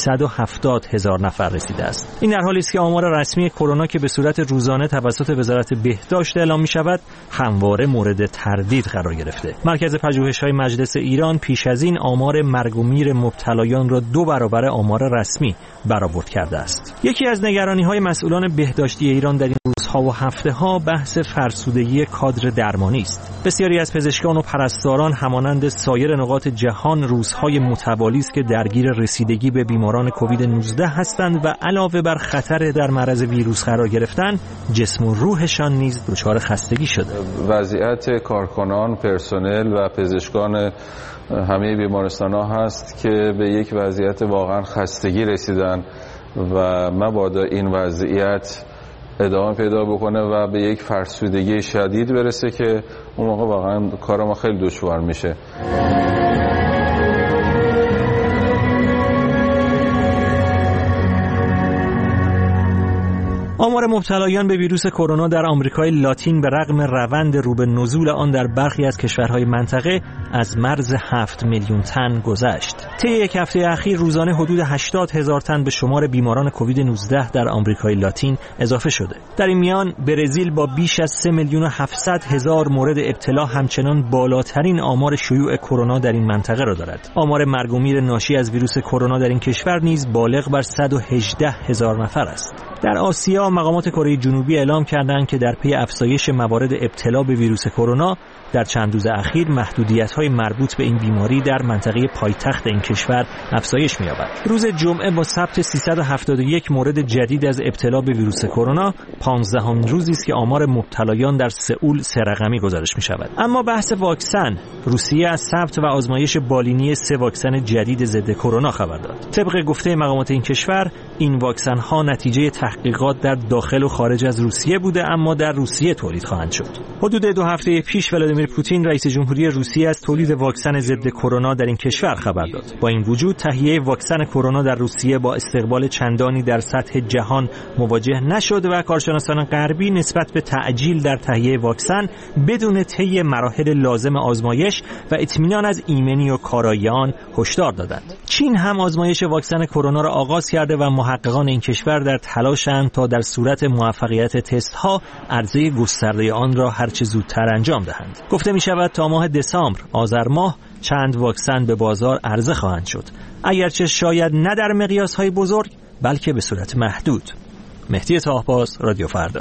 G: 370,000 نفر رسیده است. این در حالی است که آمار رسمی کرونا که به صورت روزانه توسط وزارت بهداشت اعلام می شود همواره مورد تردید قرار گرفته. مرکز پژوهش‌های مجلس ایران پیش از این آمار مرگ و میر مبتلایان را 2 برابر آمار رسمی برآورد کرده است. یکی از نگرانی‌های مسئولان بهداشتی ایران در این روزها و هفته‌ها بحث فرسودگی کادر درمانی است. بسیاری از پزشکان و پرستاران همانند سایر نقاط جهان روزهای متوالی است که درگیر رسیدگی به بیماران کووید 19 هستند و علاوه بر خطر در معرض ویروس قرار گرفتن، جسم و روحشان نیز دچار خستگی شده.
J: وضعیت کارکنان، پرسنل و پزشکان همه بیمارستان‌ها هست که به یک وضعیت واقعا خستگی رسیدن و مبادا این وضعیت ادامه پیدا بکنه و به یک فرسودگی شدید برسه که اون موقع واقعا کار ما خیلی دشوار میشه.
G: آمار مبتلایان به ویروس کرونا در آمریکای لاتین به رغم روند رو به نزول آن در برخی از کشورهای منطقه از مرز 7 میلیون تن گذشت. طی یک هفته اخیر روزانه حدود 80,000 تن به شمار بیماران کووید 19 در آمریکای لاتین اضافه شده. در این میان برزیل با بیش از 3,700,000 مورد ابتلا همچنان بالاترین آمار شیوع کرونا در این منطقه را دارد. آمار مرگ و میر ناشی از ویروس کرونا در این کشور نیز بالغ بر 118,000 نفر است. در آسیا مقامات کره جنوبی اعلام کردند که در پی افزایش موارد ابتلا به ویروس کرونا در چند روز اخیر محدودیت‌های مربوط به این بیماری در منطقه پایتخت این کشور افزایش می‌یابد. روز جمعه با ثبت 371 مورد جدید از ابتلا به ویروس کرونا 15مین روزی است که آمار مبتلایان در سئول 3 رقمی گزارش می‌شود. اما بحث واکسن، روسیه از ثبت و آزمایش بالینی 3 واکسن جدید ضد کرونا خبر داد. طبق گفته مقامات این کشور این واکسن‌ها نتیجه تحقیقات در داخل و خارج از روسیه بوده اما در روسیه تولید خواهند شد. حدود 2 هفته پیش ولادیمیر پوتین رئیس جمهوری روسیه از تولید واکسن ضد کرونا در این کشور خبر داد. با این وجود تهیه واکسن کرونا در روسیه با استقبال چندانی در سطح جهان مواجه نشد و کارشناسان غربی نسبت به تعجیل در تهیه واکسن بدون طی مراحل لازم آزمایش و اطمینان از ایمنی و کارایی آن هشدار دادند. چین هم آزمایش واکسن کرونا را آغاز کرده و محققان این کشور در تلاشند تا در صورت موفقیت تست‌ها عرضه گسترده آن را هرچه زودتر انجام دهند. گفته می شود تا ماه دسامبر آذر ماه چند واکسن به بازار عرضه خواهند شد، اگرچه شاید نه در مقیاس‌های بزرگ بلکه به صورت محدود. مهدی طاهباز، رادیو فردا.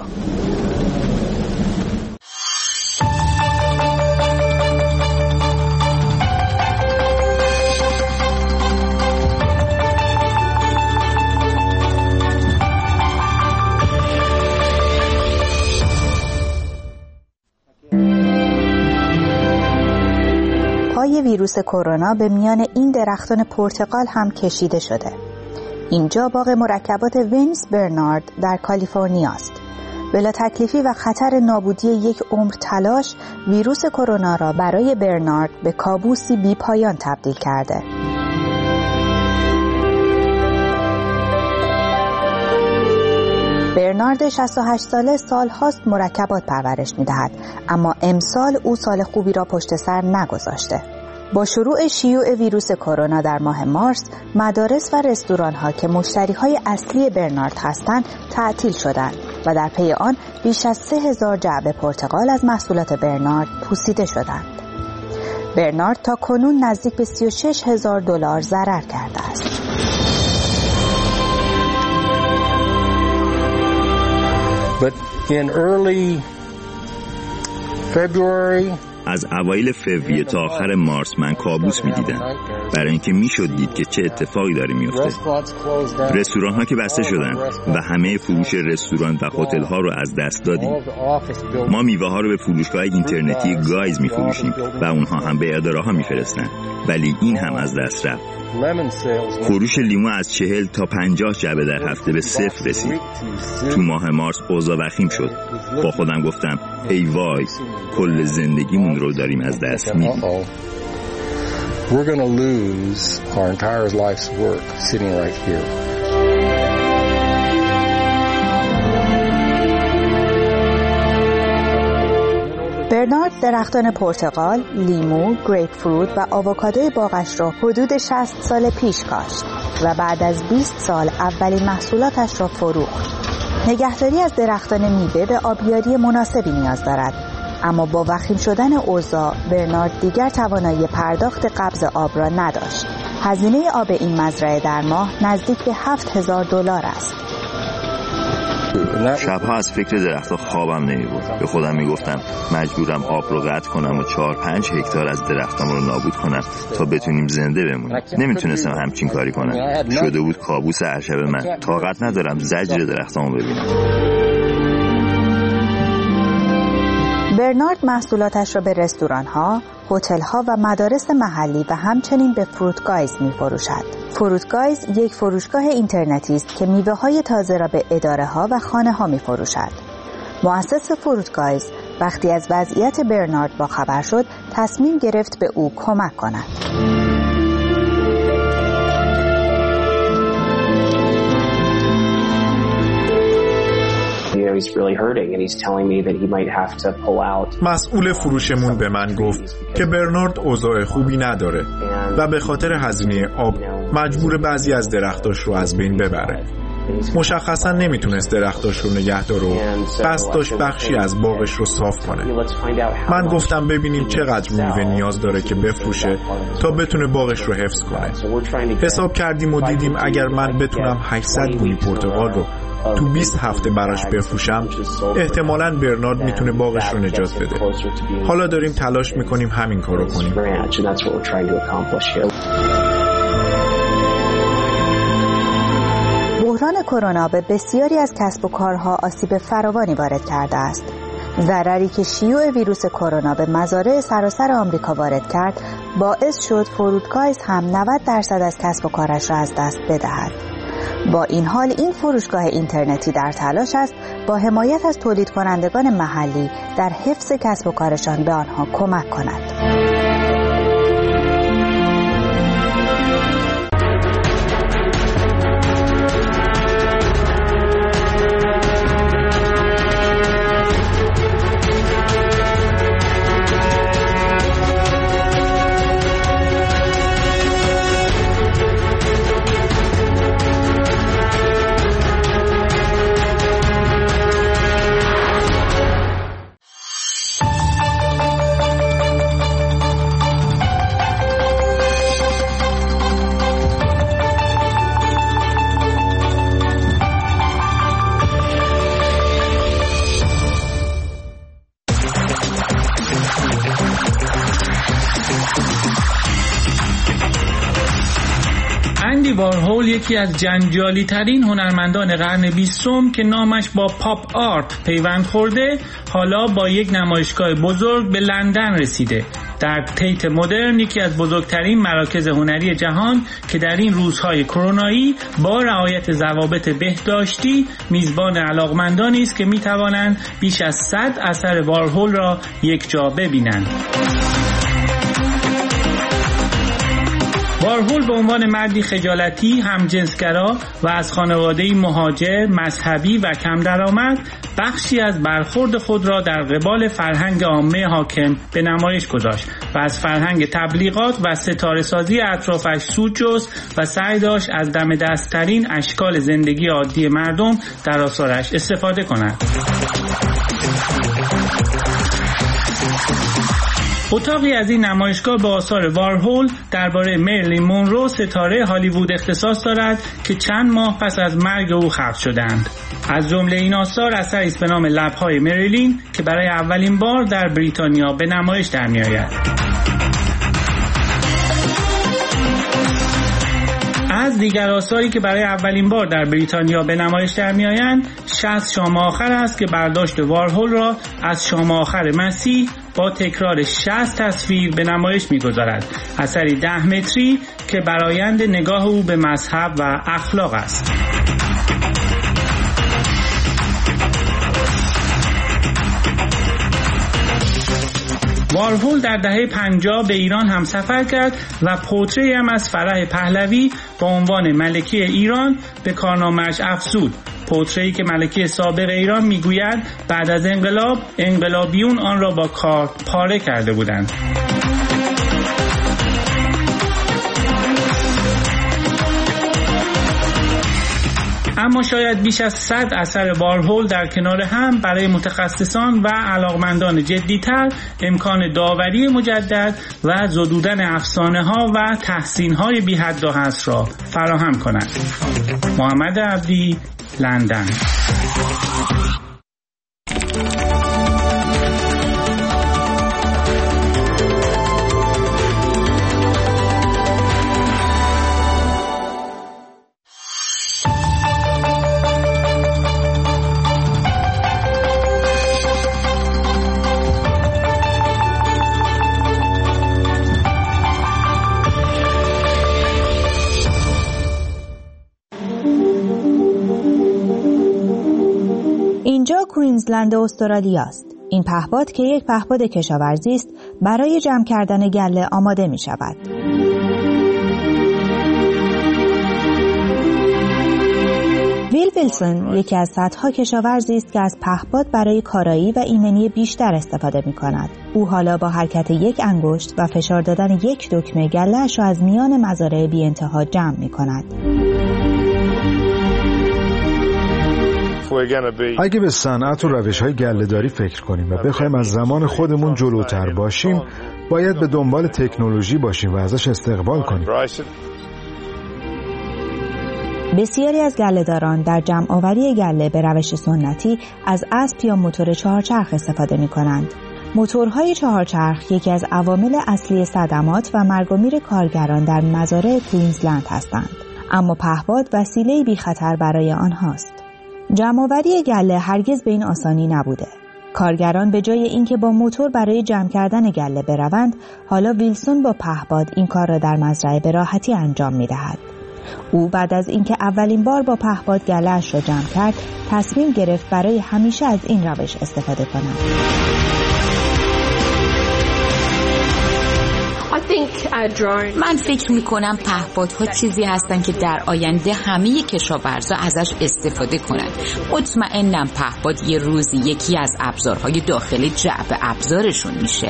K: ویروس ویروس کرونا به میان این درختان پرتقال هم کشیده شده. اینجا باغ مرکبات وینس برنارد در کالیفرنیا است. بلا تکلیفی و خطر نابودی یک عمر تلاش ویروس کرونا را برای برنارد به کابوسی بی پایان تبدیل کرده. برنارد 68 ساله سال‌هاست مرکبات پرورش می‌دهد، اما امسال او سال خوبی را پشت سر نگذاشته. با شروع شیوع ویروس کرونا در ماه مارس، مدارس و رستوران‌ها که مشتری‌های اصلی برنارد هستند تعطیل شدند و در پی آن بیش از 3000 جعبه پرتقال از محصولات برنارد پوسیده شدند. برنارد تا کنون نزدیک به $36,000 ضرر کرده است.
L: But in early February
M: از اوایل فوریه تا آخر مارس من کابوس می‌دیدم، برای اینکه میشد دید که چه اتفاقی داره میفته. رستوران‌ها که بسته شدن و همه فروش رستوران و هتل‌ها رو از دست دادیم. ما میوه‌ها رو به فروشگاه اینترنتی گایز می‌فروشیم و اونها هم به اداره‌ها می‌فرستن، ولی این هم از دست رفت. فروش لیمو از 40 تا 50 جعبه در هفته به 0 رسید. تو ماه مارس اوضاع وخیم شد. با خودم گفتم ای وای، کل زندگیمون رو داریم از دست میدیم.
L: We're going to lose our entire life's work sitting right here.
K: برنارد درختان پرتقال، لیمو، گریپ فروت و آووکادوی باغش را حدود 60 سال پیش کاشت و بعد از 20 سال اولین محصولاتش را فروخت. نگهداری از درختان میوه به آبیاری مناسبی نیاز دارد، اما با وخیم شدن اوضاع برنارد دیگر توانایی پرداخت قبض آب را نداشت. هزینه آب این مزرعه در ماه نزدیک به $7,000 است.
M: شبها از فکر درختها خوابم نمیبرد. به خودم میگفتم مجبورم آب رو قطع کنم و 4-5 هکتار از درختام رو نابود کنم تا بتونیم زنده بمونیم. نمیتونستم همچین کاری کنم. شده بود کابوس هر شب من. طاقت ندارم زجر درختامو ببینم.
K: برنارد محصولاتش را به رستوران‌ها، هتل‌ها و مدارس محلی و همچنین به فروتگایز می‌فروشد. فروتگایز یک فروشگاه اینترنتی است که میوه‌های تازه را به اداره‌ها و خانه‌ها می‌فروشد. مؤسس فروتگایز وقتی از وضعیت برنارد باخبر شد، تصمیم گرفت به او کمک کند.
N: مسئول فروشمون به من گفت که برنارد اوضاع خوبی نداره و به خاطر هزینه آب مجبور بعضی از درختاش رو از بین ببره. مشخصا نمیتونست درختاش رو نگه داره و قصد داشت بخشی از باغش رو صاف کنه. من گفتم ببینیم چقدر میوه نیاز داره که بفروشه تا بتونه باغش رو حفظ کنه. حساب کردیم و دیدیم اگر من بتونم 800 گونی پرتقال رو تو 20 هفته براش بفروشم، احتمالاً برنارد میتونه باغش رو نجات بده. حالا داریم تلاش میکنیم همین کارو کنیم.
K: بحران کرونا به بسیاری از کسب و کارها آسیب فراوانی وارد کرده است. ضرری که شیوع ویروس کرونا به مزارع سراسر آمریکا وارد کرد، باعث شد فروتگایز هم 90% از کسب و کارش را از دست بدهد. با این حال این فروشگاه اینترنتی در تلاش است با حمایت از تولید کنندگان محلی در حفظ کسب و کارشان به آنها کمک کند.
O: اندی وارهول یکی از جنجالی ترین هنرمندان قرن 20 که نامش با پاپ آرت پیوند خورده، حالا با یک نمایشگاه بزرگ به لندن رسیده در تیت مدرن، یکی از بزرگترین مراکز هنری جهان که در این روزهای کرونایی با رعایت ضوابط بهداشتی میزبان علاقمندانی است که میتوانند بیش از 100 اثر وارهول را یک جا ببینند. وارهول به عنوان مردی خجالتی، همجنسگرا و از خانواده‌ای مهاجر، مذهبی و کم درآمد بخشی از برخورد خود را در قبال فرهنگ عامه حاکم به نمایش گذاشت و از فرهنگ تبلیغات و ستاره‌سازی اطرافش سود جست و سعی داشت از دم دست‌ترین اشکال زندگی عادی مردم در آثارش استفاده کند. اتاقی از این نمایشگاه با آثار وارهول درباره مریلین مونرو ستاره هالیوود اختصاص دارد که چند ماه پس از مرگ او خلق شدند. از جمله این آثار اثری است به نام لب‌های مریلین که برای اولین بار در بریتانیا به نمایش در می‌آید. از دیگر آثاری که برای اولین بار در بریتانیا به نمایش در می‌آیند، 60 شام آخر است که برداشت وارهول را از شام آخر مسیح با تکرار 60 تصویر به نمایش می‌گذارد. اثری 10 متری که برآیند نگاه او به مذهب و اخلاق است. وارهول در دهه 50 به ایران هم سفر کرد و پورتری هم از فرح پهلوی با عنوان ملکه ایران به کارنامه‌اش افزود. پورتری که ملکه سابق ایران میگوید بعد از انقلاب انقلابیون آن را با کار پاره کرده بودند. اما شاید بیش از 100 اثر وارهول در کنار هم برای متخصصان و علاقمندان جدی‌تر امکان داوری مجدد و زدودن افسانه‌ها و تحسین‌های بی حد و حصر را فراهم کند. محمد عبدی، لندن.
K: اینجا کوینزلند استرالیا است. این پهپاد که یک پهپاد کشاورزی است برای جمع کردن گله آماده می شود. ویل ویلسون یکی از صدها کشاورزی است که از پهپاد برای کارایی و ایمنی بیشتر استفاده می کند. او حالا با حرکت یک انگشت و فشار دادن یک دکمه گله‌اش را از میان مزارع بی انتها جمع می کند.
P: اگه به صنعت و روش‌های گله‌داری فکر کنیم و بخوایم از زمان خودمون جلوتر باشیم، باید به دنبال تکنولوژی باشیم و ازش استقبال کنیم.
K: بسیاری از گله‌داران در جمع‌آوری گله به روش سنتی از اسب یا موتور چهارچرخ استفاده می‌کنند. موتورهای چهارچرخ یکی از عوامل اصلی صدمات و مرگ و میر کارگران در مزارع کوینزلند هستند، اما پهپاد وسیله‌ای بی خطر برای آنهاست. جمع‌آوری گله هرگز به این آسانی نبوده. کارگران به جای اینکه با موتور برای جمع کردن گله بروند، حالا ویلسون با پهپاد این کار را در مزرعه به راحتی انجام می‌دهد. او بعد از اینکه اولین بار با پهپاد گله‌اش را جمع کرد، تصمیم گرفت برای همیشه از این روش استفاده کند.
Q: من فکر میکنم پهپادها چیزی هستن که در آینده همه کشاورزا ازش استفاده کنن. مطمئنم پهپاد یه روزی یکی از ابزارهای داخل جعبه ابزارشون میشه.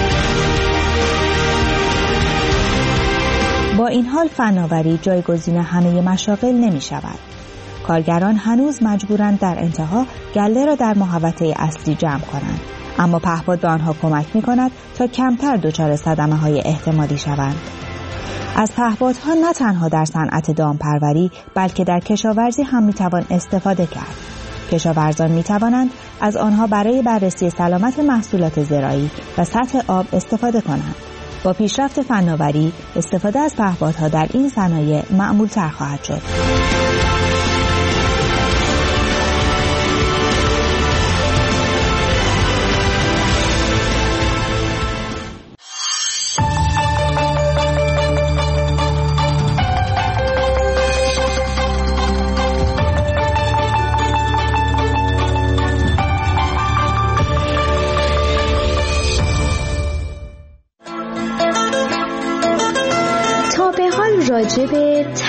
K: با این حال فناوری جایگزین همه مشاغل نمی شود. کارگران هنوز مجبورند در انتها گله را در محوطه اصلی جمع کنند، اما پهپاد به آنها کمک می کند تا کمتر دچار صدمه‌های احتمالی شوند. از پهپادها نه تنها در صنعت دامپروری بلکه در کشاورزی هم می توان استفاده کرد. کشاورزان می توانند از آنها برای بررسی سلامت محصولات زراعی و سطح آب استفاده کنند. با پیشرفت فناوری استفاده از پهپادها در این صنایع معمول‌تر خواهد شد.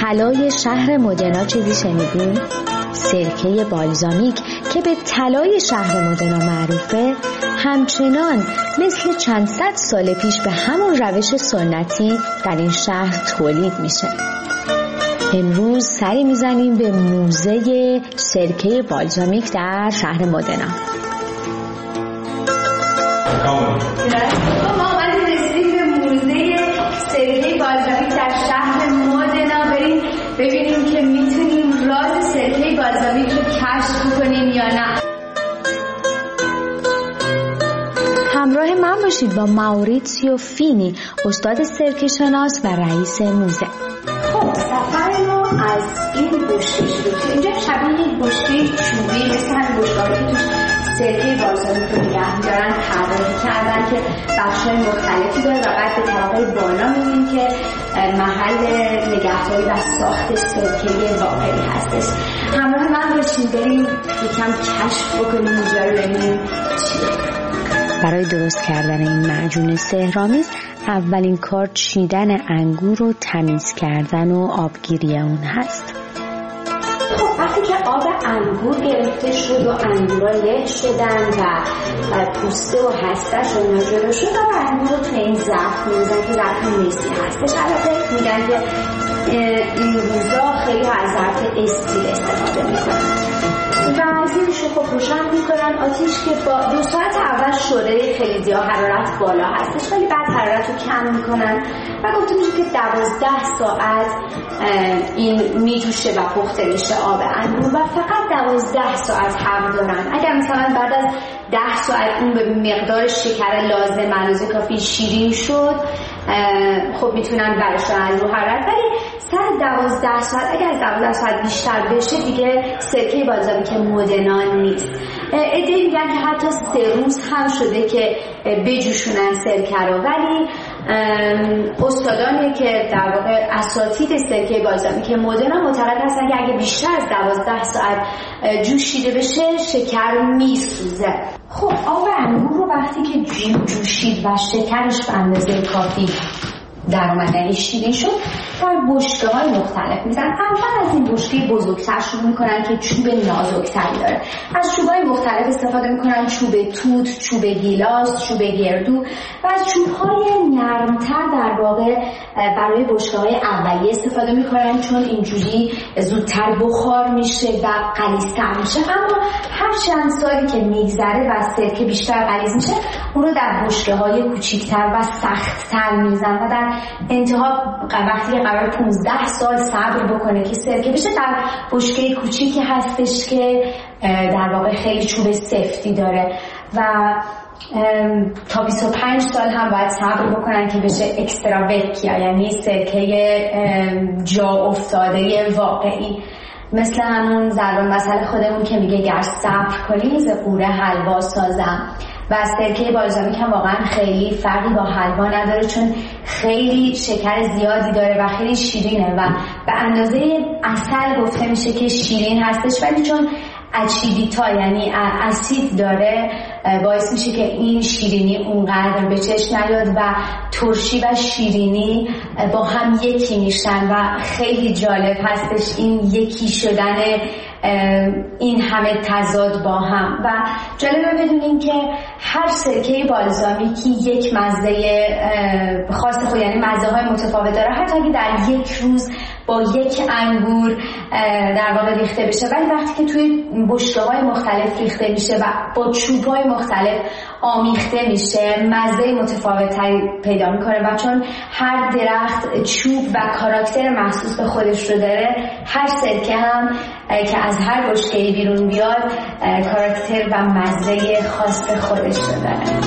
R: طلای شهر مدنا چیزی شنیدین؟ سرکه بالزامیک که به طلای شهر مدنا معروفه همچنان مثل چند صد سال پیش به همون روش سنتی در این شهر تولید میشه. امروز سری میزنیم به موزه سرکه بالزامیک در شهر مدنا.
S: ما آمدیم رسیدیم به موزه سرکه بالزامیک در شهر مدنا. بریم ببینیم که میتونیم راز سرکه بالزامیک رو کشف کنیم یا نه.
R: همراه من باشید با ماوریتسیو فینی، استاد سرکه شناس و رئیس موزه.
S: خب سفر ما از این بشکه شروع شد. اینجا شبیه یک بشکه چوبی مثل همین بشکه‌هایی که توش سرکه بالزامیک رو نگه می‌دارن طراحی کردن که بخش‌های مختلفی داره و بعد به طبقه بالا می‌بینیم که محل نگهداری و ساخت سرکه واقعی هستش. همراه من باشید بریم یکم کشف بکنیم اونجا رو ببینیم چی داره.
R: برای درست کردن این معجون سحرآمیز اولین کار چیدن انگور و تمیز کردن و آبگیری اون هست.
S: خب وقتی که آب انگور گرفته شد و انگورا له شدن و پوسته و هستش و اینا جدا شد و انگور رو تو این ظرف می‌ریزن که ظرف مسی هستش. البته میگن که این روزا خیلی از ظرف استیل استفاده میکنن و از این رو خب روشن میکنن آتیش که با 2 ساعت اول شعله خیلی زیاد حرارت بالا هستش ولی بعد حرارت رو کم میکنن و گفته میشه که 12 ساعت این میجوشه و پخته میشه آب انگور و فقط 12 ساعت حق دارن. اگر مثلا بعد از 10 ساعت اون به مقدار شکر لازم اندازه کافی شیرین شد خب میتونن برشن از رو حرارت، ولی سر 12 ساعت اگر از 12 ساعت بیشتر بشه دیگه سرکه بالزامیک مدنا نیست. ادعی میگن که حتی 3 روز هم شده که بجوشونن سرکه رو، ولی استادانی که در واقع اساتید سرکه بالزامیک مدنا معتقد هستن که اگه بیشتر از 12 ساعت جوشیده بشه شکر میسوزه. خب آب انگور رو وقتی که جوشید و شکرش به اندازه کافی در اومدن شیرین شد در بشکه‌های مختلف میزن. اول از این بشکه بزرگتر شروع میکنن که چوب نازکتری داره. از چوب‌های مختلف استفاده میکنن، چوب توت، چوب گیلاس، چوب گردو و از چوب‌های نرمتر در واقع برای بشکه‌های اولیه استفاده میکنن چون اینجوری زودتر بخار میشه و غلیظ‌تر میشه. اما هر چند سالی که میگذره و سرکه بیشتر غلیظ میشه اون رو در بشکه‌های کوچیک‌تر و سخت‌تر میزنن و در انتها وقتی قرار 15 سال صبر بکنه که سرکه بشه در بشکه کوچیکی هستش که در واقع خیلی چوب سفتی داره و تا 25 سال هم باید صبر بکنن که بشه اکسترا وکیا، یعنی سرکه جا افتاده واقعی. مثل همون ضرب المثل خودمون که میگه گر صبر کنی ز قوره حلوا سازم. و سرکه بالزامیک هم واقعا خیلی فرقی با حلوا نداره چون خیلی شکر زیادی داره و خیلی شیرینه و به اندازه عسل گفته میشه که شیرین هستش، ولی چون اچیدیتا یعنی اسید داره باعث میشه که این شیرینی اونقدر به چشم نیاد و ترشی و شیرینی با هم یکی میشن و خیلی جالب هستش این یکی شدن این همه تضاد با هم. و جالبه بدونین که هر سرکه بالزامیکی یک مزه خاص خود یعنی مزه های متفاوت داره، حتی اگه در یک روز با یک انگور در واقع ریخته بشه، ولی وقتی که توی بشکه های مختلف ریخته میشه و با چوب های مختلف آمیخته میشه مزه متفاوتری پیدا میکنه و چون هر درخت چوب و کاراکتر مخصوص به خودش رو داره، هر سرکه هم که از هر بشکه‌ای بیرون بیاد کاراکتر و مزه خاص خودش رو داره.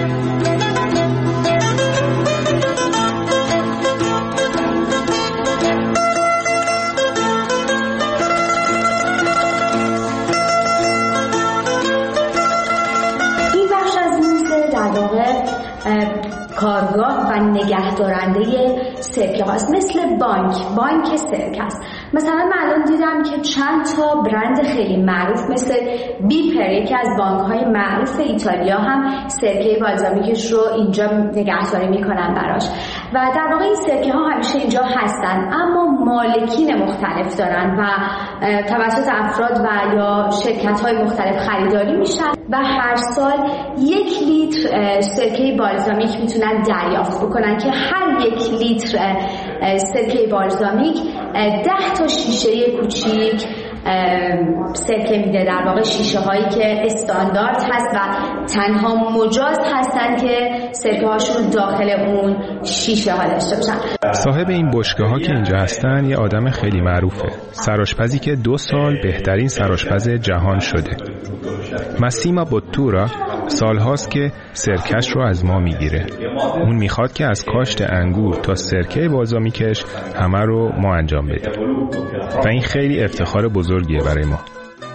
S: این بخش از موزه در واقع کارگاه و نگهدارنده سرکه هاست، مثل بانک سرکه است. مثلا من الان دیدم که چند تا برند خیلی معروف مثل بیپر، یکی از بانک‌های معروف ایتالیا، هم سرکه بالزامیکش رو اینجا نگهداری میکنن براش و در واقع این سرکه ها همیشه اینجا هستن، اما مالکین مختلف دارن و توسط افراد و یا شرکت‌های مختلف خریداری میشن و هر سال 1 لیتر سرکه بالزامیک میتونن دریافت بکنن که هر 1 لیتر سرکه بالزامیک 10 تا شیشه کوچیک سرکه میده. در واقع شیشه هایی که استاندارد هست و تنها مجاز هستن که سرکه هاشون داخل اون شیشه ها داشته باشن.
T: صاحب این بشکه ها که اینجا هستن یه آدم خیلی معروفه، سرآشپزی که 2 سال بهترین سرآشپز جهان شده. ماسیما بوتورا سالهاست که سرکش رو از ما میگیره. اون میخواد که از کاشت انگور تا سرکه بالزامیکش همه رو ما انجام بدیم و این خیلی افتخار بزرگیه برای ما.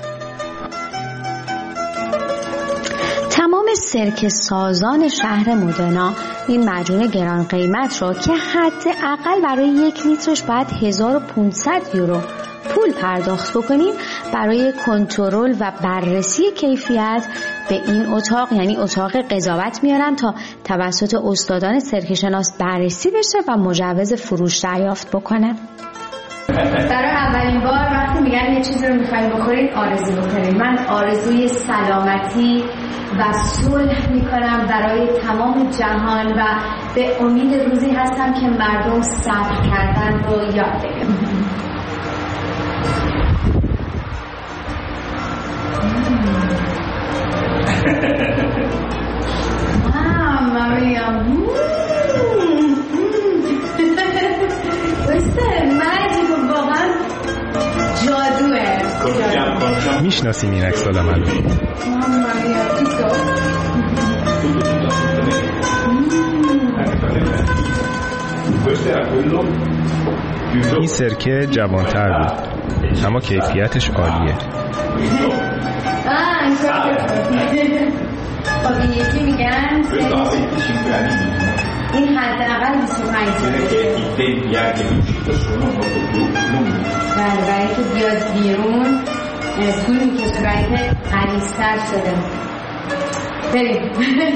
K: تمام سرکه سازان شهر مودنا این مجموعه گران قیمت رو که حداقل برای 1 لیترش باید 1500 یورو پول پرداخت بکنیم برای کنترل و بررسی کیفیت به این اتاق، یعنی اتاق قضاوت میارن تا توسط استادان سرکه شناس بررسی بشه و مجوز فروش دریافت بکنه.
S: برای اولین بار وقتی میگن یه چیزی رو میخواین بخورید آرزو بکنید. من آرزوی سلامتی و صلح میکنم برای تمام جهان و به امید روزی هستم که مردم صبر کردن رو یاد بگیرن.
T: میشناسیم این عکس العمل رو. این سرکه جوانتر بود اما کیفیتش عالیه.
S: خب این یکی میگن این حداقل 25 ساله. بله برای که بیاد بیرون طول میکشه، برای که غلیظ‌تر شده. بریم.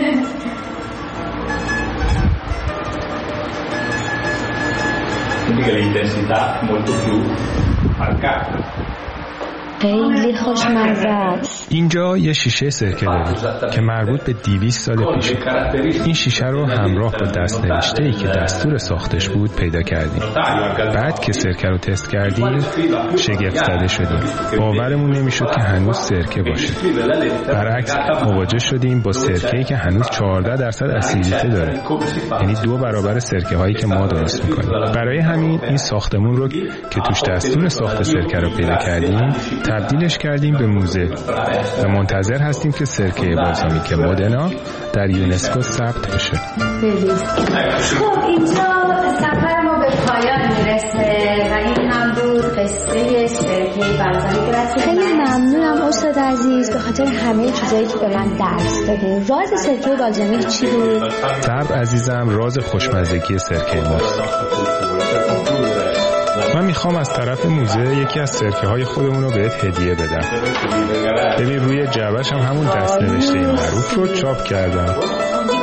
K: Quindi che l'intensità è molto più marcata. خیلی خوشمزه است.
T: اینجا یه شیشه سرکه داریم که مربوط به 200 سال پیش. این شیشه رو همراه با دست‌نوشته‌ای که دستور ساختش بود پیدا کردیم. بعد که سرکه رو تست کردیم شگفت زده شدیم. باورمون نمیشد که هنوز سرکه باشه. برعکس مواجه شدیم با سرکه‌ای که هنوز 14% اسیدیته داره. یعنی 2 برابر سرکه هایی که ما درست می‌کنیم. برای همین این ساختمون رو که توش دستور ساخت سرکه رو پیدا کردیم تبدیلش کردیم به موزه و منتظر هستیم که سرکه بالزامیک مودنا در یونسکو ثبت بشه.
S: خب اینجا سفر ما به پایان میرسه و این هم بود قصه سرکه بالزامیک.
R: خیلی ممنونم استاد عزیز به خاطر همه چیزایی که به من درس دادید. راز سرکه بالزامیک چی بود؟
T: سرد عزیزم راز خوشمزگی سرکه ماست. من میخوام از طرف موزه یکی از سرکه های خودمون رو بهت هدیه بدم. ببین روی جعبه‌ش هم همون دست‌نوشته معروف رو چاپ کردم.